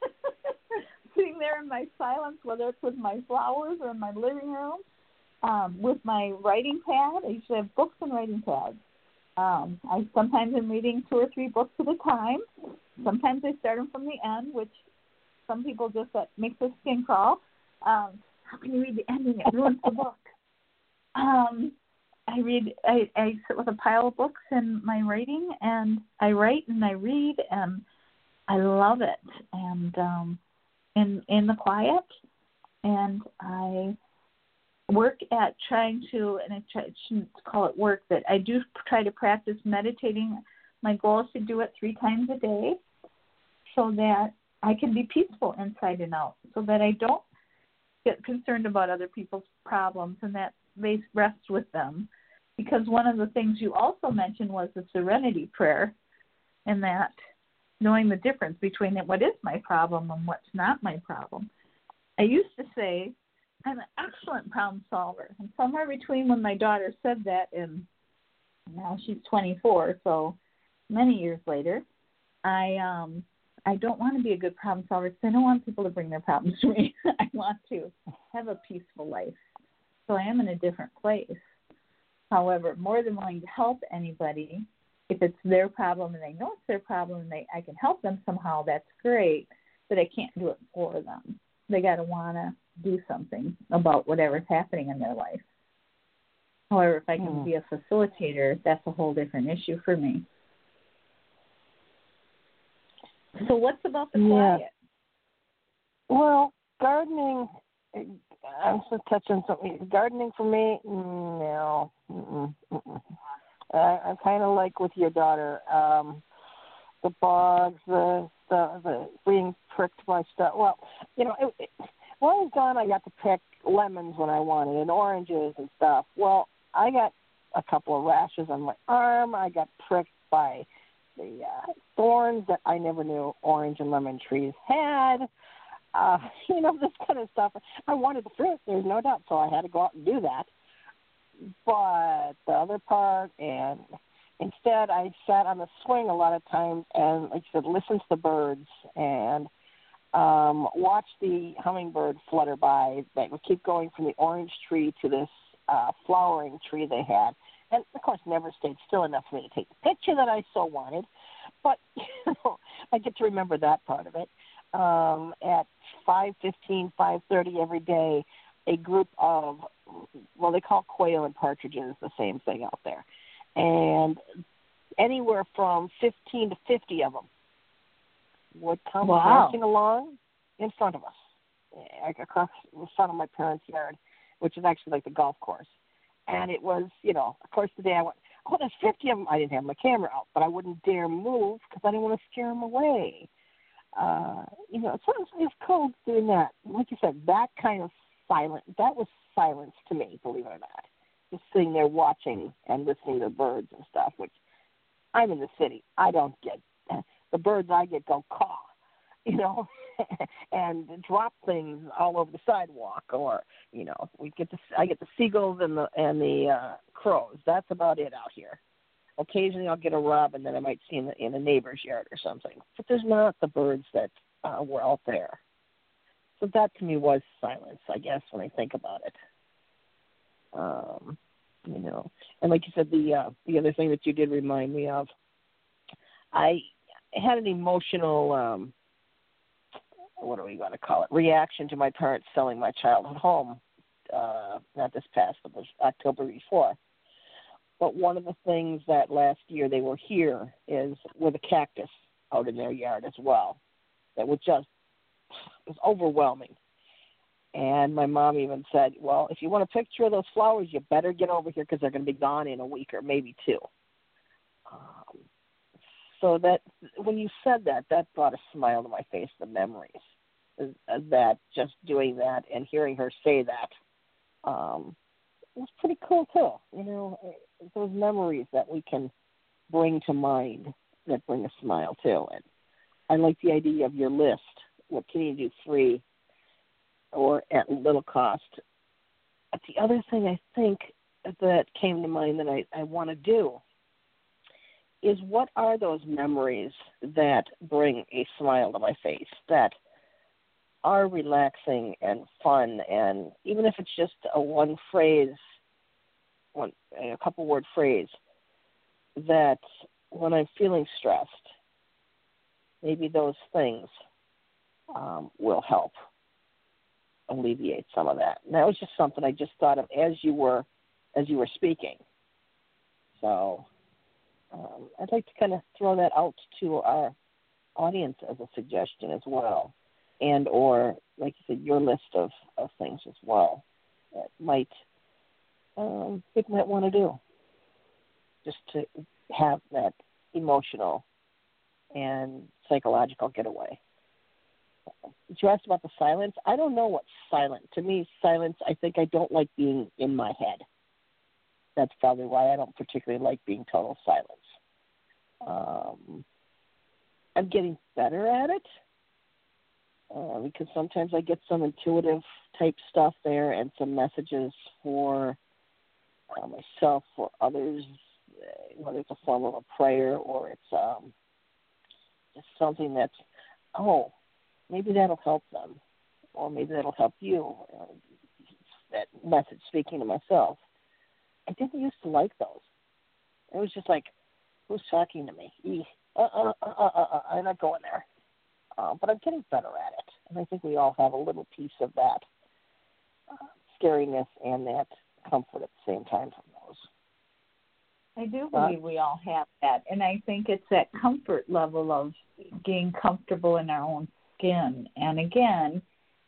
Sitting there in my silence, whether it's with my flowers or in my living room, um, with my writing pad. I usually have books and writing pads. Um, I sometimes am reading two or three books at a time. Sometimes I start them from the end, which some people just, that makes their skin crawl. Um, how can you read the ending? It ruins the book. Um, I read, I, I sit with a pile of books and my writing, and I write and I read, and I love it. And um, in in the quiet, and I work at trying to, and I, try, I shouldn't call it work, but I do try to practice meditating. My goal is to do it three times a day so that I can be peaceful inside and out, so that I don't get concerned about other people's problems and that they rest with them. Because one of the things you also mentioned was the serenity prayer, and that knowing the difference between what is my problem and what's not my problem. I used to say I'm an excellent problem solver, and somewhere between when my daughter said that and now she's twenty-four, so many years later, I um I don't want to be a good problem solver because I don't want people to bring their problems to me. I want to have a peaceful life. So I am in a different place. However, more than willing to help anybody, if it's their problem and they know it's their problem and they, I can help them somehow, that's great, but I can't do it for them. They got to want to do something about whatever's happening in their life. However, if I can mm. be a facilitator, that's a whole different issue for me. So what's about the quiet? Yeah. Well, gardening, I'm just touching something. Gardening for me, no. Mm-mm, mm-mm. Uh, I'm kind of like with your daughter. Um, the bugs, the, the the being pricked by stuff. Well, you know, it, it, when I was gone, I got to pick lemons when I wanted and oranges and stuff. Well, I got a couple of rashes on my arm. I got pricked by the uh, thorns that I never knew orange and lemon trees had. Uh, you know, this kind of stuff. I wanted the fruit, there's no doubt, so I had to go out and do that. But the other part, and instead I sat on the swing a lot of times and, like you said, listened to the birds and um, watched the hummingbird flutter by that would keep going from the orange tree to this uh, flowering tree they had. And, of course, never stayed still enough for me to take the picture that I so wanted. But, you know, I get to remember that part of it. Um, at five fifteen, five thirty every day, a group of, well, they call quail and partridges the same thing out there. And anywhere from fifteen to fifty of them would come wow. dancing along in front of us, across the front of my parents' yard, which is actually like the golf course. And it was, you know, of course, the day I went, oh, there's fifty of them. I didn't have my camera out, but I wouldn't dare move because I didn't want to scare them away. Uh, you know, so it's, it's cool doing that. Like you said, that kind of silence, that was silence to me, believe it or not. Just sitting there watching and listening to birds and stuff, which I'm in the city. I don't get, the birds I get go caw, you know, and drop things all over the sidewalk, or, you know, we get the, I get the seagulls and the, and the uh, crows. That's about it out here. Occasionally I'll get a robin that I might see in, the, in a neighbor's yard or something. But there's not the birds that uh, were out there. So that to me was silence, I guess, when I think about it. Um, you know, and like you said, the uh, the other thing that you did remind me of, I had an emotional um, what are we going to call it, reaction to my parents selling my childhood home, uh, not this past, but this October before. But one of the things that last year they were here is with a cactus out in their yard as well. That was just, it was overwhelming. And my mom even said, well, if you want a picture of those flowers, you better get over here because they're going to be gone in a week or maybe two. Um, so that when you said that, that brought a smile to my face, the memories. That just doing that and hearing her say that um, was pretty cool too. You know, those memories that we can bring to mind that bring a smile too. And I like the idea of your list. What can you do free or at little cost? But the other thing I think that came to mind that I, I want to do is what are those memories that bring a smile to my face, that are relaxing and fun, and even if it's just a one phrase, one a couple word phrase, that when I'm feeling stressed, maybe those things um, will help alleviate some of that. And that was just something I just thought of as you were as you were speaking. So um, I'd like to kind of throw that out to our audience as a suggestion as well, and or, like you said, your list of, of things as well that might um, people might want to do just to have that emotional and psychological getaway. Did you ask about the silence? I don't know what's silent. To me, silence, I think I don't like being in my head. That's probably why I don't particularly like being total silence. Um, I'm getting better at it uh, because sometimes I get some intuitive type stuff there and some messages for uh, myself, for others, whether it's a form of a prayer or it's um, just something that's, oh, maybe that'll help them, or maybe that'll help you. Uh, that message speaking to myself. I didn't used to like those. It was just like, who's talking to me? E, uh, uh, uh, uh, uh, I'm not going there. Uh, but I'm getting better at it. And I think we all have a little piece of that uh, scariness and that comfort at the same time from those. I do believe we all have that. And I think it's that comfort level of being comfortable in our own skin. And again,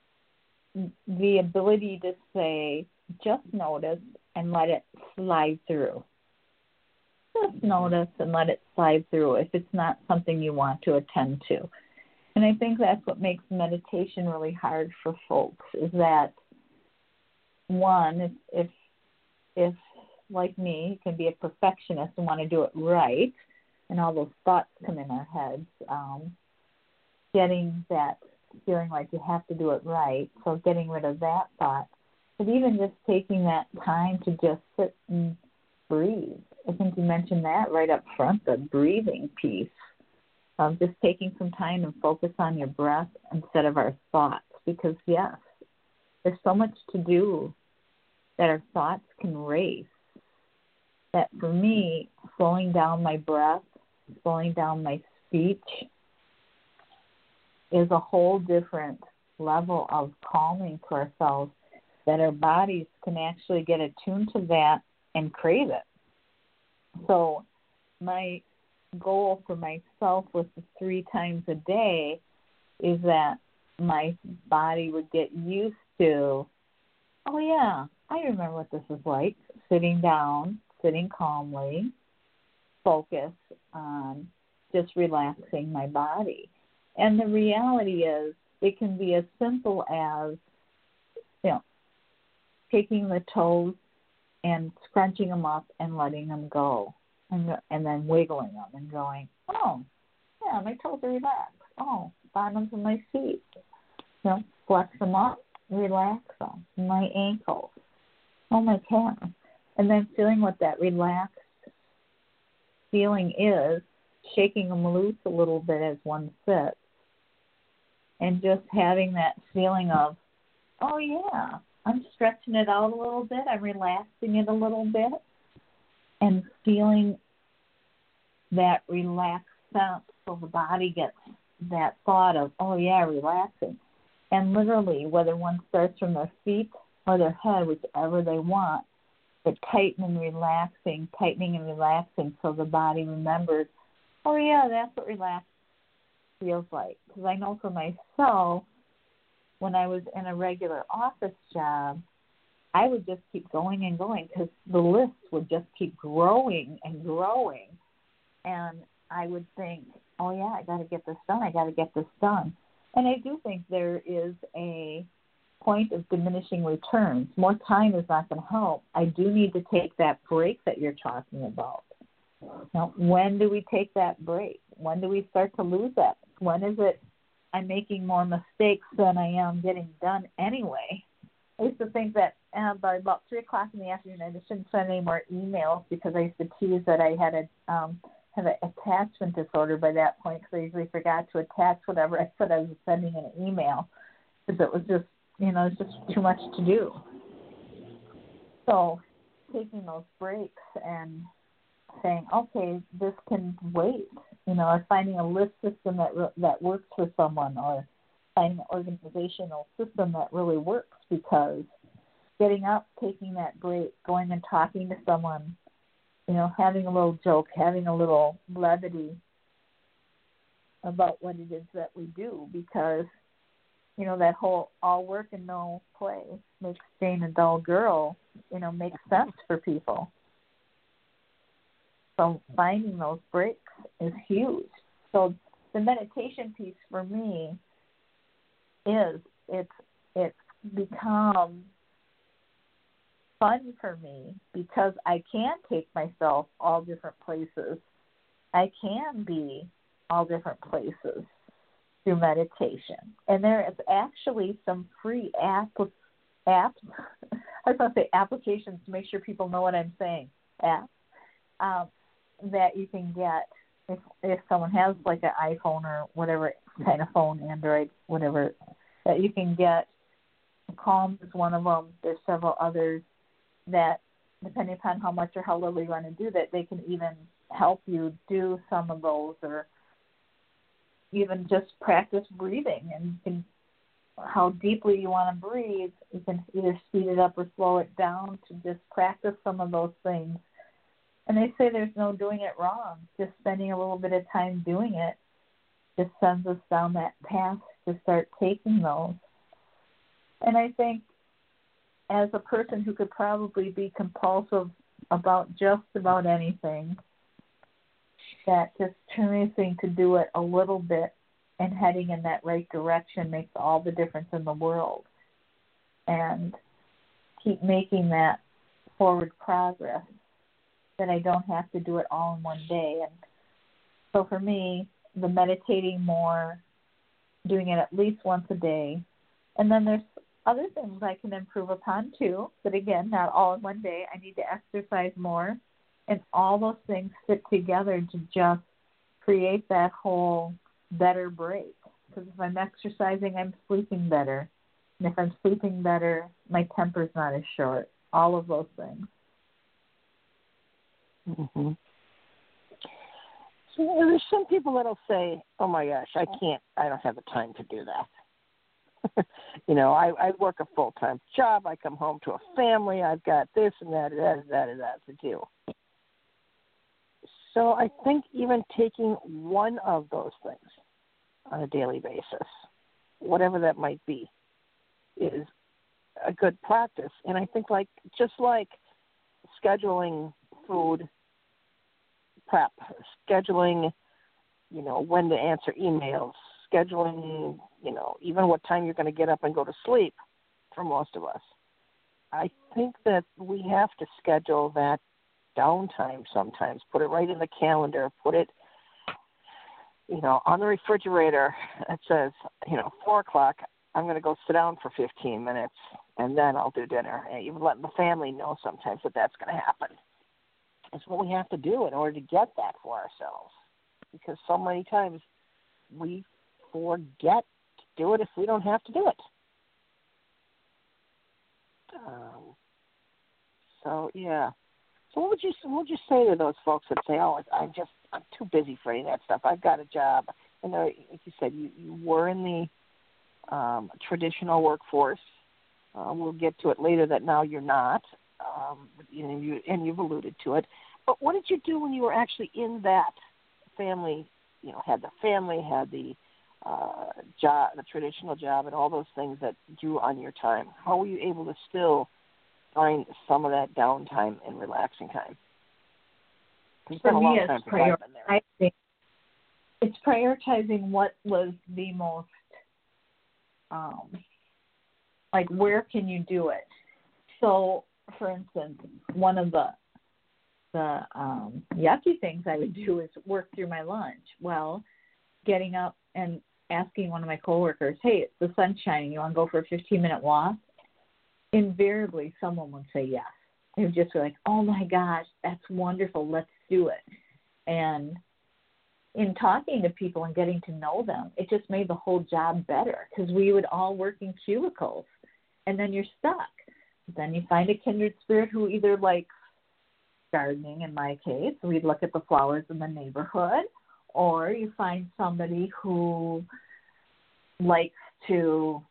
the ability to say, just notice and let it slide through. Just notice and let it slide through if it's not something you want to attend to. And I think that's what makes meditation really hard for folks, is that, one, if, if, if like me, you can be a perfectionist and want to do it right, and all those thoughts come in our heads, um, getting that feeling like you have to do it right, so getting rid of that thought. But even just taking that time to just sit and breathe. I think you mentioned that right up front, the breathing piece. Um, just taking some time and focus on your breath instead of our thoughts. Because, yes, there's so much to do that our thoughts can race. That for me, slowing down my breath, slowing down my speech is a whole different level of calming to ourselves, that our bodies can actually get attuned to that and crave it. So my goal for myself with the three times a day is that my body would get used to, oh yeah, I remember what this is like, sitting down, sitting calmly, focus on just relaxing my body. And the reality is it can be as simple as, you know, taking the toes and scrunching them up and letting them go, and and then wiggling them and going, oh, yeah, my toes are relaxed. Oh, bottoms of my feet. You know, flex them up, relax them. My ankles. Oh, my calves. And then feeling what that relaxed feeling is, shaking them loose a little bit as one sits, and just having that feeling of, oh, yeah, I'm stretching it out a little bit, I'm relaxing it a little bit, and feeling that relaxed sense so the body gets that thought of, oh yeah, relaxing. And literally, whether one starts from their feet or their head, whichever they want, but tighten and relaxing, tightening and relaxing so the body remembers, oh yeah, that's what relax feels like. Because I know for myself, when I was in a regular office job, I would just keep going and going because the list would just keep growing and growing. And I would think, oh yeah, I got to get this done, I got to get this done. And I do think there is a point of diminishing returns. More time is not going to help. I do need to take that break that you're talking about. Now, when do we take that break? When do we start to lose that? When is it I'm making more mistakes than I am getting done anyway? I used to think that uh, by about three o'clock in the afternoon, I just shouldn't send any more emails because I used to tease that I had a um, have an attachment disorder by that point because I usually forgot to attach whatever I said I was sending in an email because it was just, you know, it's just too much to do. So taking those breaks and saying, okay, this can wait, you know, or finding a list system that re- that works for someone, or finding an organizational system that really works, because getting up, taking that break, going and talking to someone, you know, having a little joke, having a little levity about what it is that we do, because, you know, that whole all work and no play makes Jane a dull girl, you know, makes sense for people. So finding those breaks is huge. So the meditation piece for me is it's it's become fun for me because I can take myself all different places. I can be all different places through meditation. And there is actually some free app, apps, I was going to say applications to make sure people know what I'm saying, apps, um, that you can get if if someone has like an iPhone or whatever kind of phone, Android, whatever, that you can get. Calm is one of them. There's several others that, depending upon how much or how little you want to do that, they can even help you do some of those, or even just practice breathing and, and how deeply you want to breathe. You can either speed it up or slow it down to just practice some of those things. And they say there's no doing it wrong. Just spending a little bit of time doing it just sends us down that path to start taking those. And I think as a person who could probably be compulsive about just about anything, that just choosing to do it a little bit and heading in that right direction makes all the difference in the world. And keep making that forward progress, that I don't have to do it all in one day. And so for me, the meditating more, doing it at least once a day, and then there's other things I can improve upon too, but again, not all in one day. I need to exercise more, and all those things fit together to just create that whole better break. Because if I'm exercising, I'm sleeping better. And if I'm sleeping better, my temper's not as short. All of those things. Mm-hmm. So there's some people that'll say, oh my gosh, I can't, I don't have the time to do that. You know, I, I work a full-time job. I come home to a family. I've got this and that and that and that and that to do. So I think even taking one of those things on a daily basis, whatever that might be, is a good practice. And I think like just like scheduling food prep, scheduling, you know, when to answer emails, scheduling, you know, even what time you're going to get up and go to sleep for most of us. I think that we have to schedule that downtime sometimes, put it right in the calendar, put it, you know, on the refrigerator. It says, you know, four o'clock, I'm going to go sit down for fifteen minutes, and then I'll do dinner. And even letting the family know sometimes that that's going to happen. It's what we have to do in order to get that for ourselves. Because so many times we forget to do it if we don't have to do it. Um, so, yeah. So what would you what would you say to those folks that say, oh, I'm just, I'm too busy for any of that stuff. I've got a job. I know, like you said, you, you were in the um, traditional workforce. Uh, we'll get to it later that now you're not, um, you know, you, and you've alluded to it. But what did you do when you were actually in that family, you know, had the family, had the uh, job, the traditional job, and all those things that drew on your time? How were you able to still find some of that downtime and relaxing time? It's For been a me, long it's time since I've been there. prioritizing. It's prioritizing what was the most, um, like where can you do it? So, for instance, one of the the um, yucky things I would do is work through my lunch. Well, getting up and asking one of my coworkers, "Hey, the sun's shining. You want to go for a fifteen-minute walk?" Invariably, someone would say yes. They would just be like, "Oh my gosh, that's wonderful. Let's do it." And in talking to people and getting to know them, it just made the whole job better because we would all work in cubicles, and then you're stuck. Then you find a kindred spirit who either likes gardening, in my case, we'd look at the flowers in the neighborhood, or you find somebody who likes to,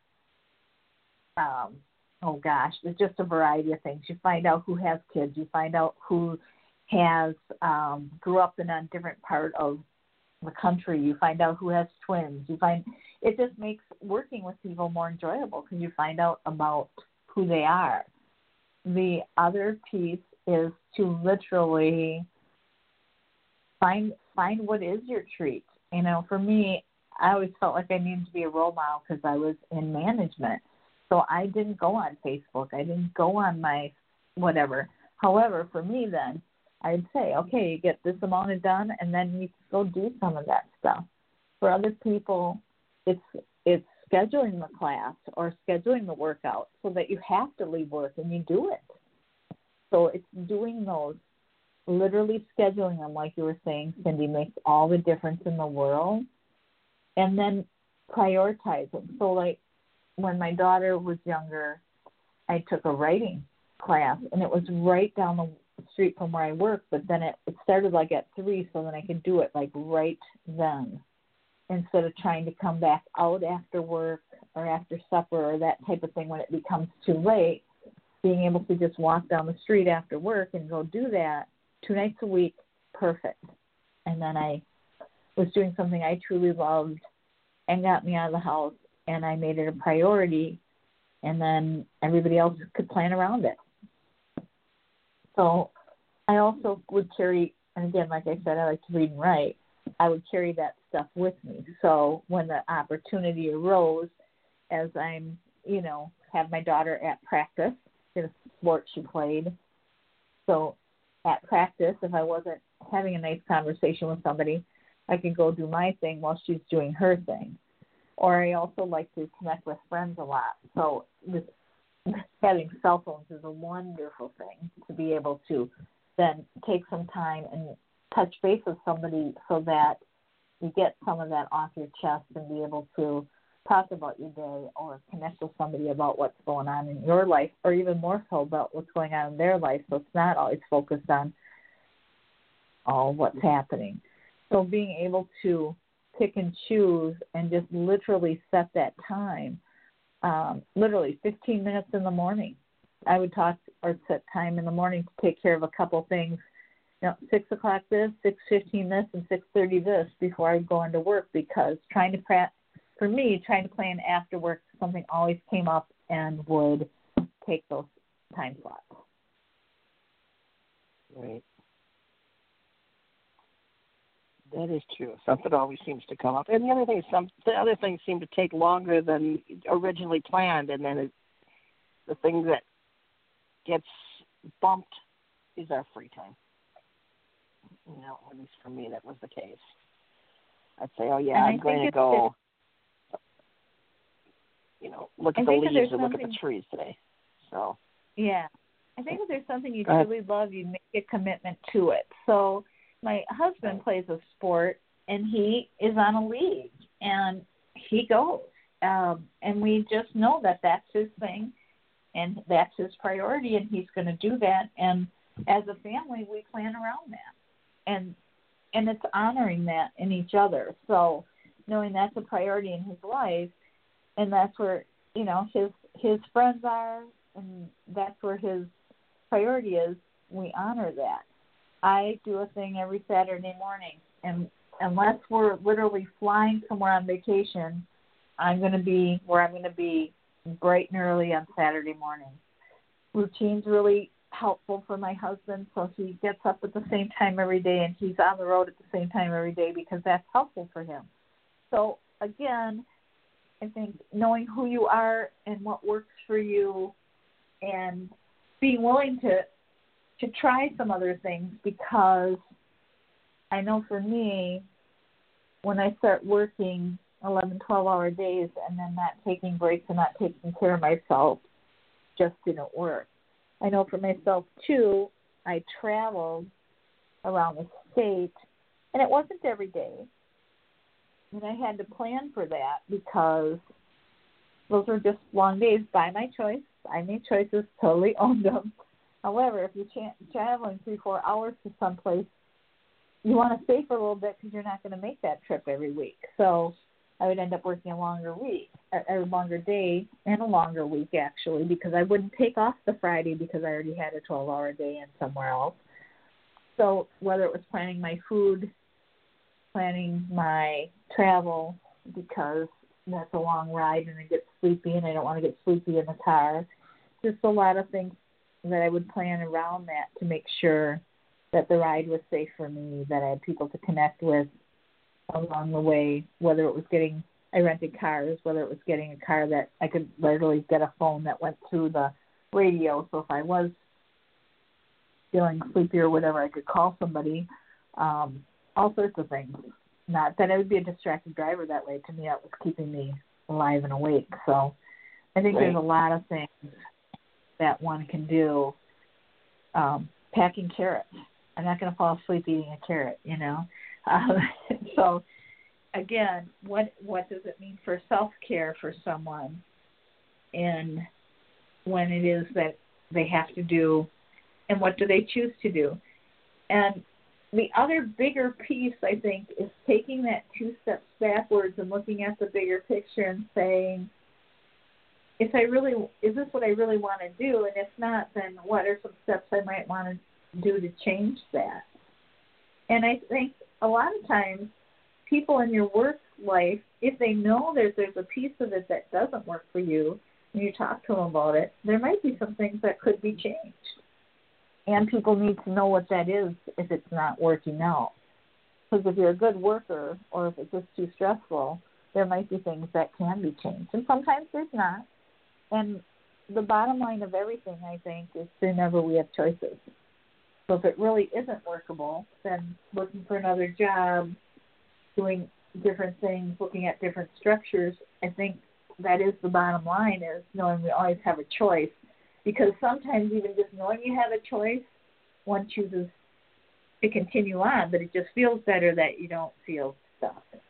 um, oh gosh, there's just a variety of things. You find out who has kids. You find out who has um, grew up in a different part of the country. You find out who has twins. You find it just makes working with people more enjoyable because you find out about who they are. The other piece is to literally find find what is your treat. You know, for me, I always felt like I needed to be a role model because I was in management. So I didn't go on Facebook. I didn't go on my whatever. However, for me then, I'd say, okay, you get this amount of done, and then you go do some of that stuff. For other people, it's it's scheduling the class or scheduling the workout so that you have to leave work and you do it. So it's doing those, literally scheduling them, like you were saying, Cindy, makes all the difference in the world. And then prioritizing. So like when my daughter was younger, I took a writing class, and it was right down the street from where I work, but then it, it started like at three, so then I could do it like right then instead of trying to come back out after work or after supper or that type of thing when it becomes too late. Being able to just walk down the street after work and go do that two nights a week, perfect. And then I was doing something I truly loved and got me out of the house, and I made it a priority, and then everybody else could plan around it. So I also would carry, and again, like I said, I like to read and write, I would carry that stuff with me. So when the opportunity arose, as I'm, you know, have my daughter at practice in a sport she played. So at practice, if I wasn't having a nice conversation with somebody, I could go do my thing while she's doing her thing. Or I also like to connect with friends a lot. So this, having cell phones is a wonderful thing to be able to then take some time and touch base with somebody so that you get some of that off your chest and be able to talk about your day or connect with somebody about what's going on in your life, or even more so about what's going on in their life, so it's not always focused on all what's happening. So being able to pick and choose and just literally set that time, um, literally fifteen minutes in the morning. I would talk or set time in the morning to take care of a couple things. You know, six o'clock this, six fifteen this, and six thirty this before I go into work, because trying to pra- for me, trying to plan after work, something always came up and would take those time slots. Right. That is true. Something always seems to come up, and the other thing, some the other things seem to take longer than originally planned, and then it, the thing that gets bumped is our free time. You know, at least for me, that was the case. I'd say, oh yeah, I'm going to go, you know, look at the leaves or look at the trees today. So yeah, I think if there's something you truly love, you make a commitment to it. So my husband plays a sport, and he is on a league, and he goes. Um, and we just know that that's his thing, and that's his priority, and he's going to do that. And as a family, we plan around that. And and it's honoring that in each other. So knowing that's a priority in his life, and that's where, you know, his his friends are, and that's where his priority is, we honor that. I do a thing every Saturday morning, and unless we're literally flying somewhere on vacation, I'm going to be where I'm going to be bright and early on Saturday morning. Routine's really helpful for my husband, so he gets up at the same time every day, and he's on the road at the same time every day because that's helpful for him. So, again, I think knowing who you are and what works for you and being willing to to try some other things, because I know for me, when I start working eleven, twelve-hour days and then not taking breaks and not taking care of myself, just didn't work. I know for myself, too, I traveled around the state, and it wasn't every day. And I had to plan for that because those were just long days by my choice. I made choices, totally owned them. However, if you're tra- traveling three, four hours to someplace, you want to stay for a little bit because you're not going to make that trip every week. So I would end up working a longer week, a, a longer day, and a longer week, actually, because I wouldn't take off the Friday because I already had a twelve-hour day in somewhere else. So whether it was planning my food, planning my travel, because that's a long ride and I get sleepy and I don't want to get sleepy in the car, just a lot of things that I would plan around that to make sure that the ride was safe for me, that I had people to connect with along the way, whether it was getting, I rented cars, whether it was getting a car that I could literally get a phone that went through the radio, so if I was feeling sleepy or whatever, I could call somebody, um, all sorts of things. Not that I would be a distracted driver that way. To me, that was keeping me alive and awake. So I think right. There's a lot of things that one can do. Um, packing carrots. I'm not going to fall asleep eating a carrot, you know. Um, so, again, what what does it mean for self-care for someone, and when it is that they have to do, and what do they choose to do? And the other bigger piece, I think, is taking that two steps backwards and looking at the bigger picture and saying, if I really, is this what I really want to do? And if not, then what are some steps I might want to do to change that? And I think a lot of times people in your work life, if they know that there's a piece of it that doesn't work for you, and you talk to them about it, there might be some things that could be changed. And people need to know what that is if it's not working out. Because if you're a good worker or if it's just too stressful, there might be things that can be changed. And sometimes there's not. And the bottom line of everything, I think, is to remember we have choices. So if it really isn't workable, then looking for another job, doing different things, looking at different structures, I think that is the bottom line, is knowing we always have a choice. Because sometimes even just knowing you have a choice, one chooses to continue on, but it just feels better that you don't feel stuck. Does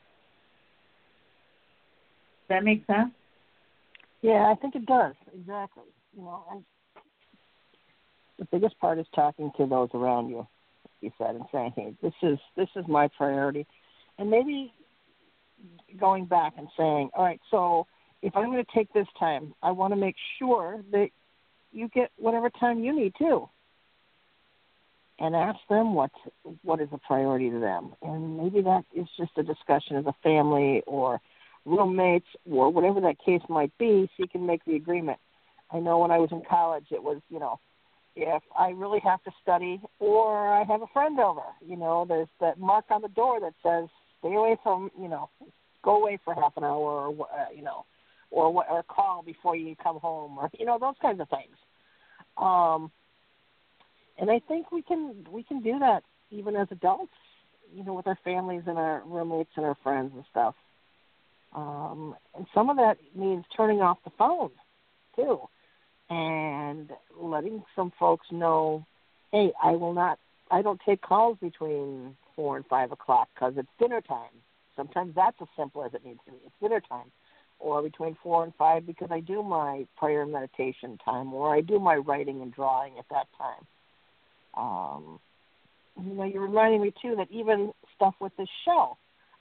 that make sense? Yeah, I think it does. Exactly. You know, and the biggest part is talking to those around you, like you said, and saying, "Hey, this is this is my priority," and maybe going back and saying, "All right, so if I'm going to take this time, I want to make sure that you get whatever time you need too." And ask them what what is a priority to them. And maybe that is just a discussion as a family or roommates or whatever that case might be, so you can make the agreement. I know when I was in college, it was, you know, if I really have to study or I have a friend over, you know, there's that mark on the door that says, stay away from, you know, go away for half an hour or, uh, you know, or, or call before you come home or, you know, those kinds of things. Um, and I think we can we can do that even as adults, you know, with our families and our roommates and our friends and stuff. Um, and some of that means turning off the phone, too, and letting some folks know, hey, I will not, I don't take calls between four and five o'clock because it's dinner time. Sometimes that's as simple as it needs to be. It's dinner time. Or between four and five because I do my prayer and meditation time, or I do my writing and drawing at that time. Um, you know, you're reminding me, too, that even stuff with this show,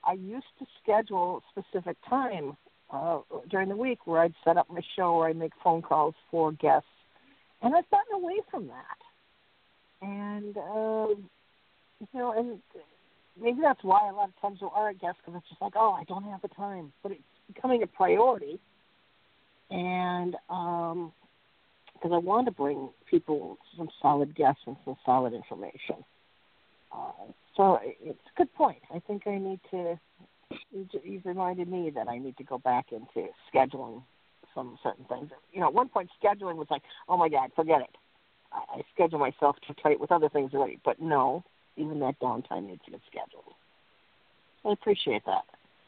I used to schedule specific time uh, during the week where I'd set up my show or I'd make phone calls for guests, and I've gotten away from that. And, uh, you know, and maybe that's why a lot of times there are guests, because it's just like, oh, I don't have the time. But it's becoming a priority, and um, because I want to bring people some solid guests and some solid information. Uh, so it's a good point. I think I need to, you've reminded me that I need to go back into scheduling some certain things. You know, at one point scheduling was like, oh my God, forget it. I, I schedule myself too tight with other things already. But no, even that downtime needs to get scheduled. I appreciate that.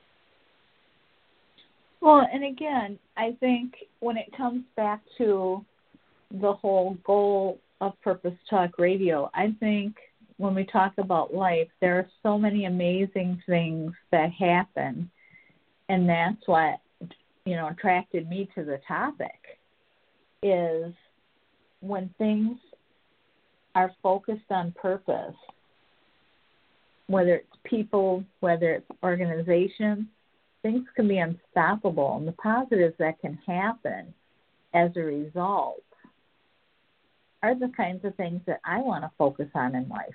Well, and again, I think when it comes back to the whole goal of Purpose Talk Radio, I think when we talk about life, there are so many amazing things that happen, and that's what, you know, attracted me to the topic, is when things are focused on purpose, whether it's people, whether it's organizations, things can be unstoppable, and the positives that can happen as a result are the kinds of things that I want to focus on in life.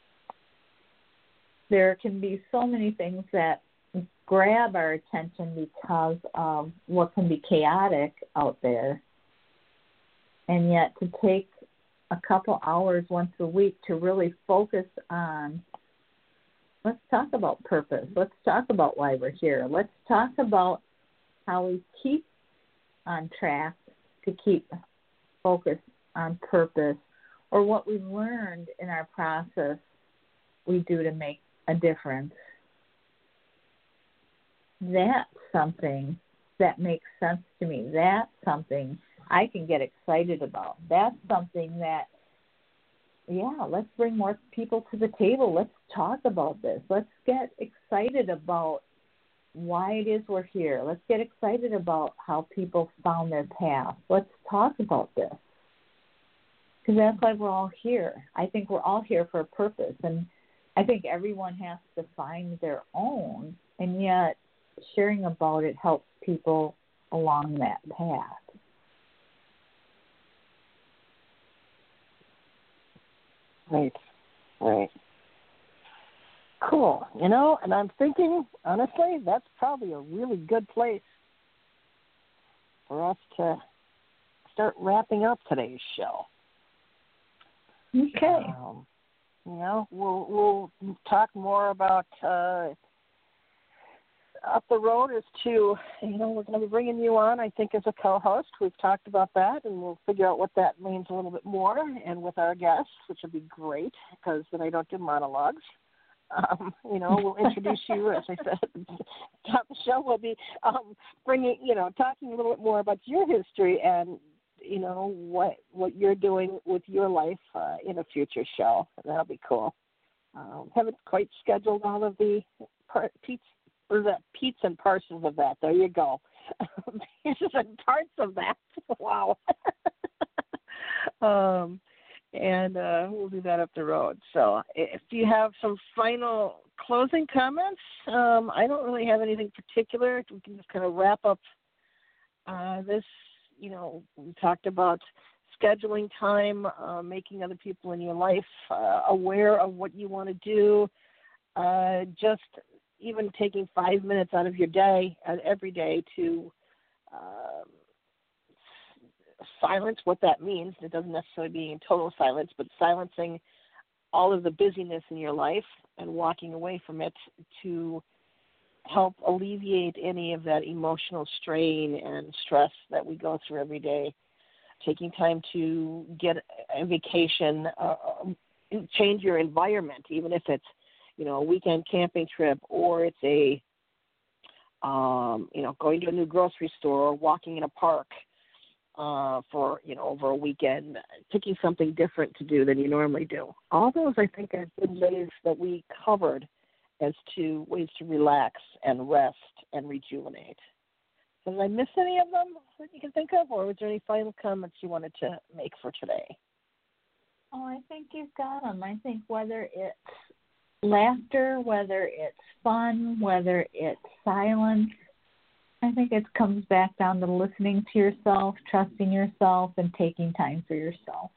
There can be so many things that grab our attention because of what can be chaotic out there, and yet to take a couple hours once a week to really focus on, let's talk about purpose. Let's talk about why we're here. Let's talk about how we keep on track to keep focused on purpose, or what we learned in our process we do to make a difference. That's something that makes sense to me. That's something I can get excited about. That's something that, yeah, let's bring more people to the table. Let's talk about this. Let's get excited about why it is we're here. Let's get excited about how people found their path. Let's talk about this. Because that's why we're all here. I think we're all here for a purpose. And I think everyone has to find their own, and yet sharing about it helps people along that path. Right, right. Cool. You know, and I'm thinking, honestly, that's probably a really good place for us to start wrapping up today's show. Okay. Um, you know, we'll we'll talk more about uh, up the road as to, you know, we're going to be bringing you on, I think, as a co-host. We've talked about that, and we'll figure out what that means a little bit more, and with our guests, which will be great, because then I don't do monologues. Um, you know, we'll introduce you, as I said, top the show. We'll be um, bringing, you know, talking a little bit more about your history and, you know, what what you're doing with your life uh, in a future show. That'll be cool. Um, haven't quite scheduled all of the par- Pete's, or the Pete's and parcels of that. There you go. Pieces and parts of that. Wow. um, and uh, we'll do that up the road. So if you have some final closing comments, um, I don't really have anything particular. We can just kind of wrap up uh, this. You know, we talked about scheduling time, uh, making other people in your life uh, aware of what you want to do, uh, just even taking five minutes out of your day, uh, every day, to uh, silence what that means. It doesn't necessarily be in total silence, but silencing all of the busyness in your life and walking away from it to help alleviate any of that emotional strain and stress that we go through every day. Taking time to get a vacation, uh, change your environment, even if it's, you know, a weekend camping trip, or it's a, um, you know, going to a new grocery store or walking in a park uh, for, you know, over a weekend, picking something different to do than you normally do. All those, I think, are good ways that we covered as to ways to relax and rest and rejuvenate. So did I miss any of them that you can think of, or was there any final comments you wanted to make for today? Oh, I think you've got them. I think whether it's laughter, whether it's fun, whether it's silence. I think it comes back down to listening to yourself, trusting yourself, and taking time for yourself.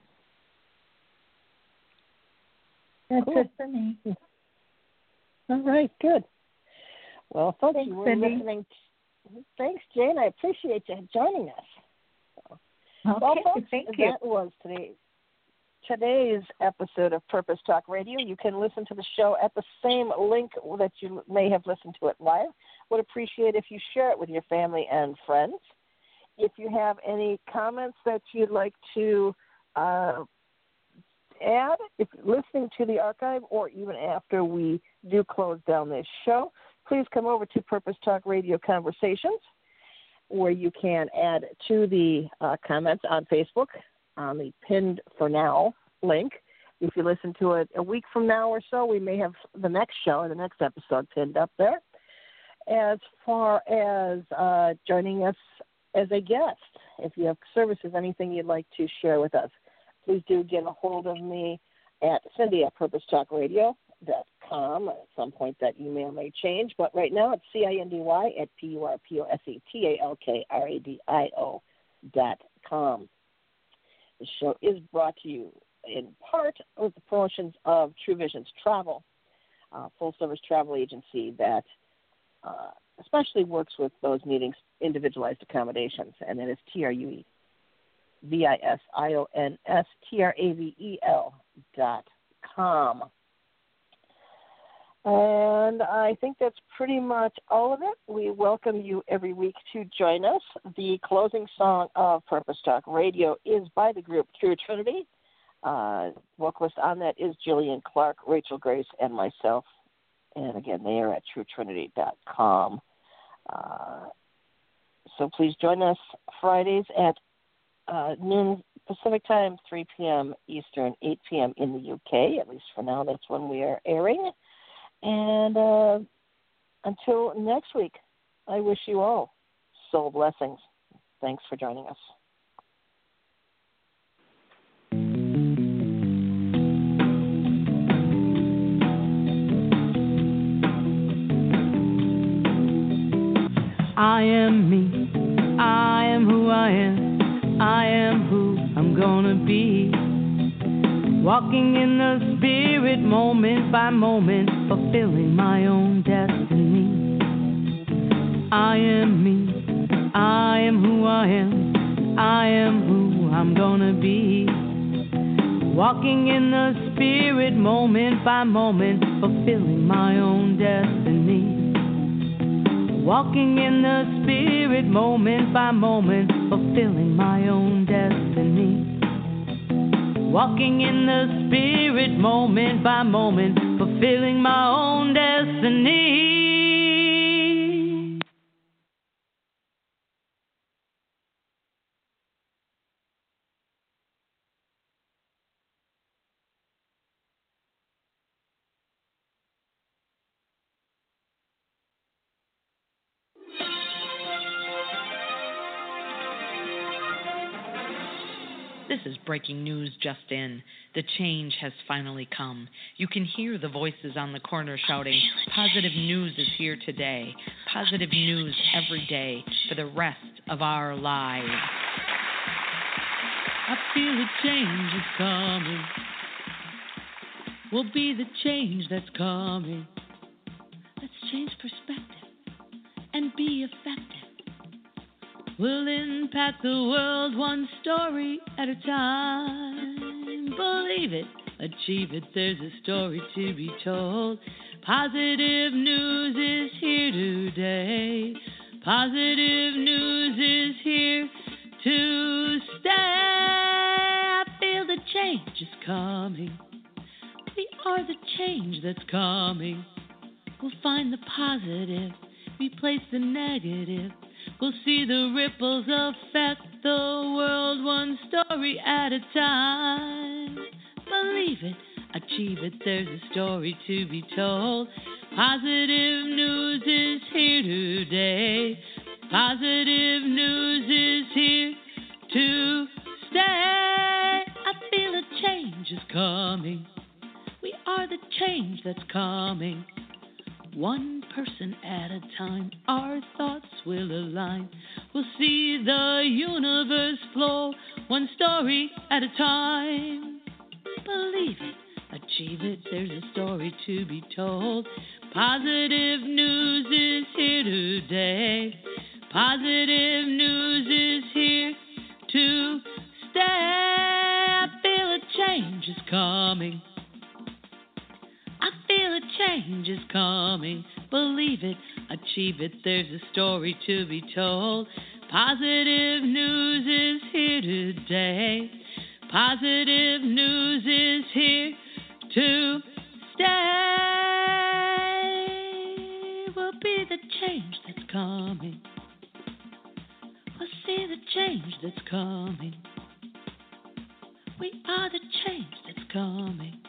That's cool. it for me. All right, good. Well, folks, Thanks, you were Cindy. listening. To, thanks, Jane. I appreciate you joining us. So, Okay, well, folks, thank you. that was today, today's episode of Purpose Talk Radio. You can listen to the show at the same link that you may have listened to it live. Would appreciate if you share it with your family and friends. If you have any comments that you'd like to uh, add, if you're listening to the archive or even after we do close down this show, please come over to Purpose Talk Radio Conversations, where you can add to the uh, comments on Facebook on the Pinned for Now link. If you listen to it a week from now or so, we may have the next show or the next episode pinned up there. As far as uh, joining us as a guest, if you have services, anything you'd like to share with us, please do get a hold of me at Cindy at purpose talk radio dot com. At some point that email may change, but right now it's C I N D Y at P U R P O S E T A L K R A D I O dot com. The show is brought to you in part with the promotions of True Visions Travel, a full-service travel agency that uh, especially works with those needing individualized accommodations, and that is T R U E V I S I O N S T R A V E L dot com. And I think that's pretty much all of it. We welcome you every week to join us. The closing song of Purpose Talk Radio is by the group True Trinity. Uh, vocalist on that is Jillian Clark, Rachel Grace, and myself. And again, they are at true trinity dot com. Uh, so please join us Fridays at uh, noon Pacific time, three p.m. Eastern, eight p.m. in the U K. At least for now, that's when we are airing. And uh, until next week, I wish you all soul blessings. Thanks for joining us. I am me. I am who I am. I am who I'm gonna be. Walking in the spirit moment by moment, fulfilling my own destiny. I am me. I am who I am. I am who I'm gonna be. Walking in the spirit moment by moment, fulfilling my own destiny. Walking in the spirit moment by moment, fulfilling my own destiny. Walking in the spirit moment by moment, fulfilling my own destiny. This is breaking news just in. The change has finally come. You can hear the voices on the corner shouting, positive news is here today. Positive news every day for the rest of our lives. I feel a change is coming. Will be the change that's coming. Let's change perspective and be effective. We'll impact the world one story at a time. Believe it, achieve it, there's a story to be told. Positive news is here today. Positive news is here to stay. I feel the change is coming. We are the change that's coming. We'll find the positive, replace the negative. We'll see the ripples affect the world one story at a time. Believe it, achieve it, there's a story to be told. Positive news is here today. Positive news is here to stay. I feel a change is coming. We are the change that's coming. One person at a time, our thoughts will align. We'll see the universe flow, one story at a time. Believe it, achieve it, there's a story to be told. Positive news is here today. Positive news is here to stay. I feel a change is coming. I feel a change is coming. Believe it, achieve it, there's a story to be told. Positive news is here today. Positive news is here to stay. We'll be the change that's coming. We'll see the change that's coming. We are the change that's coming.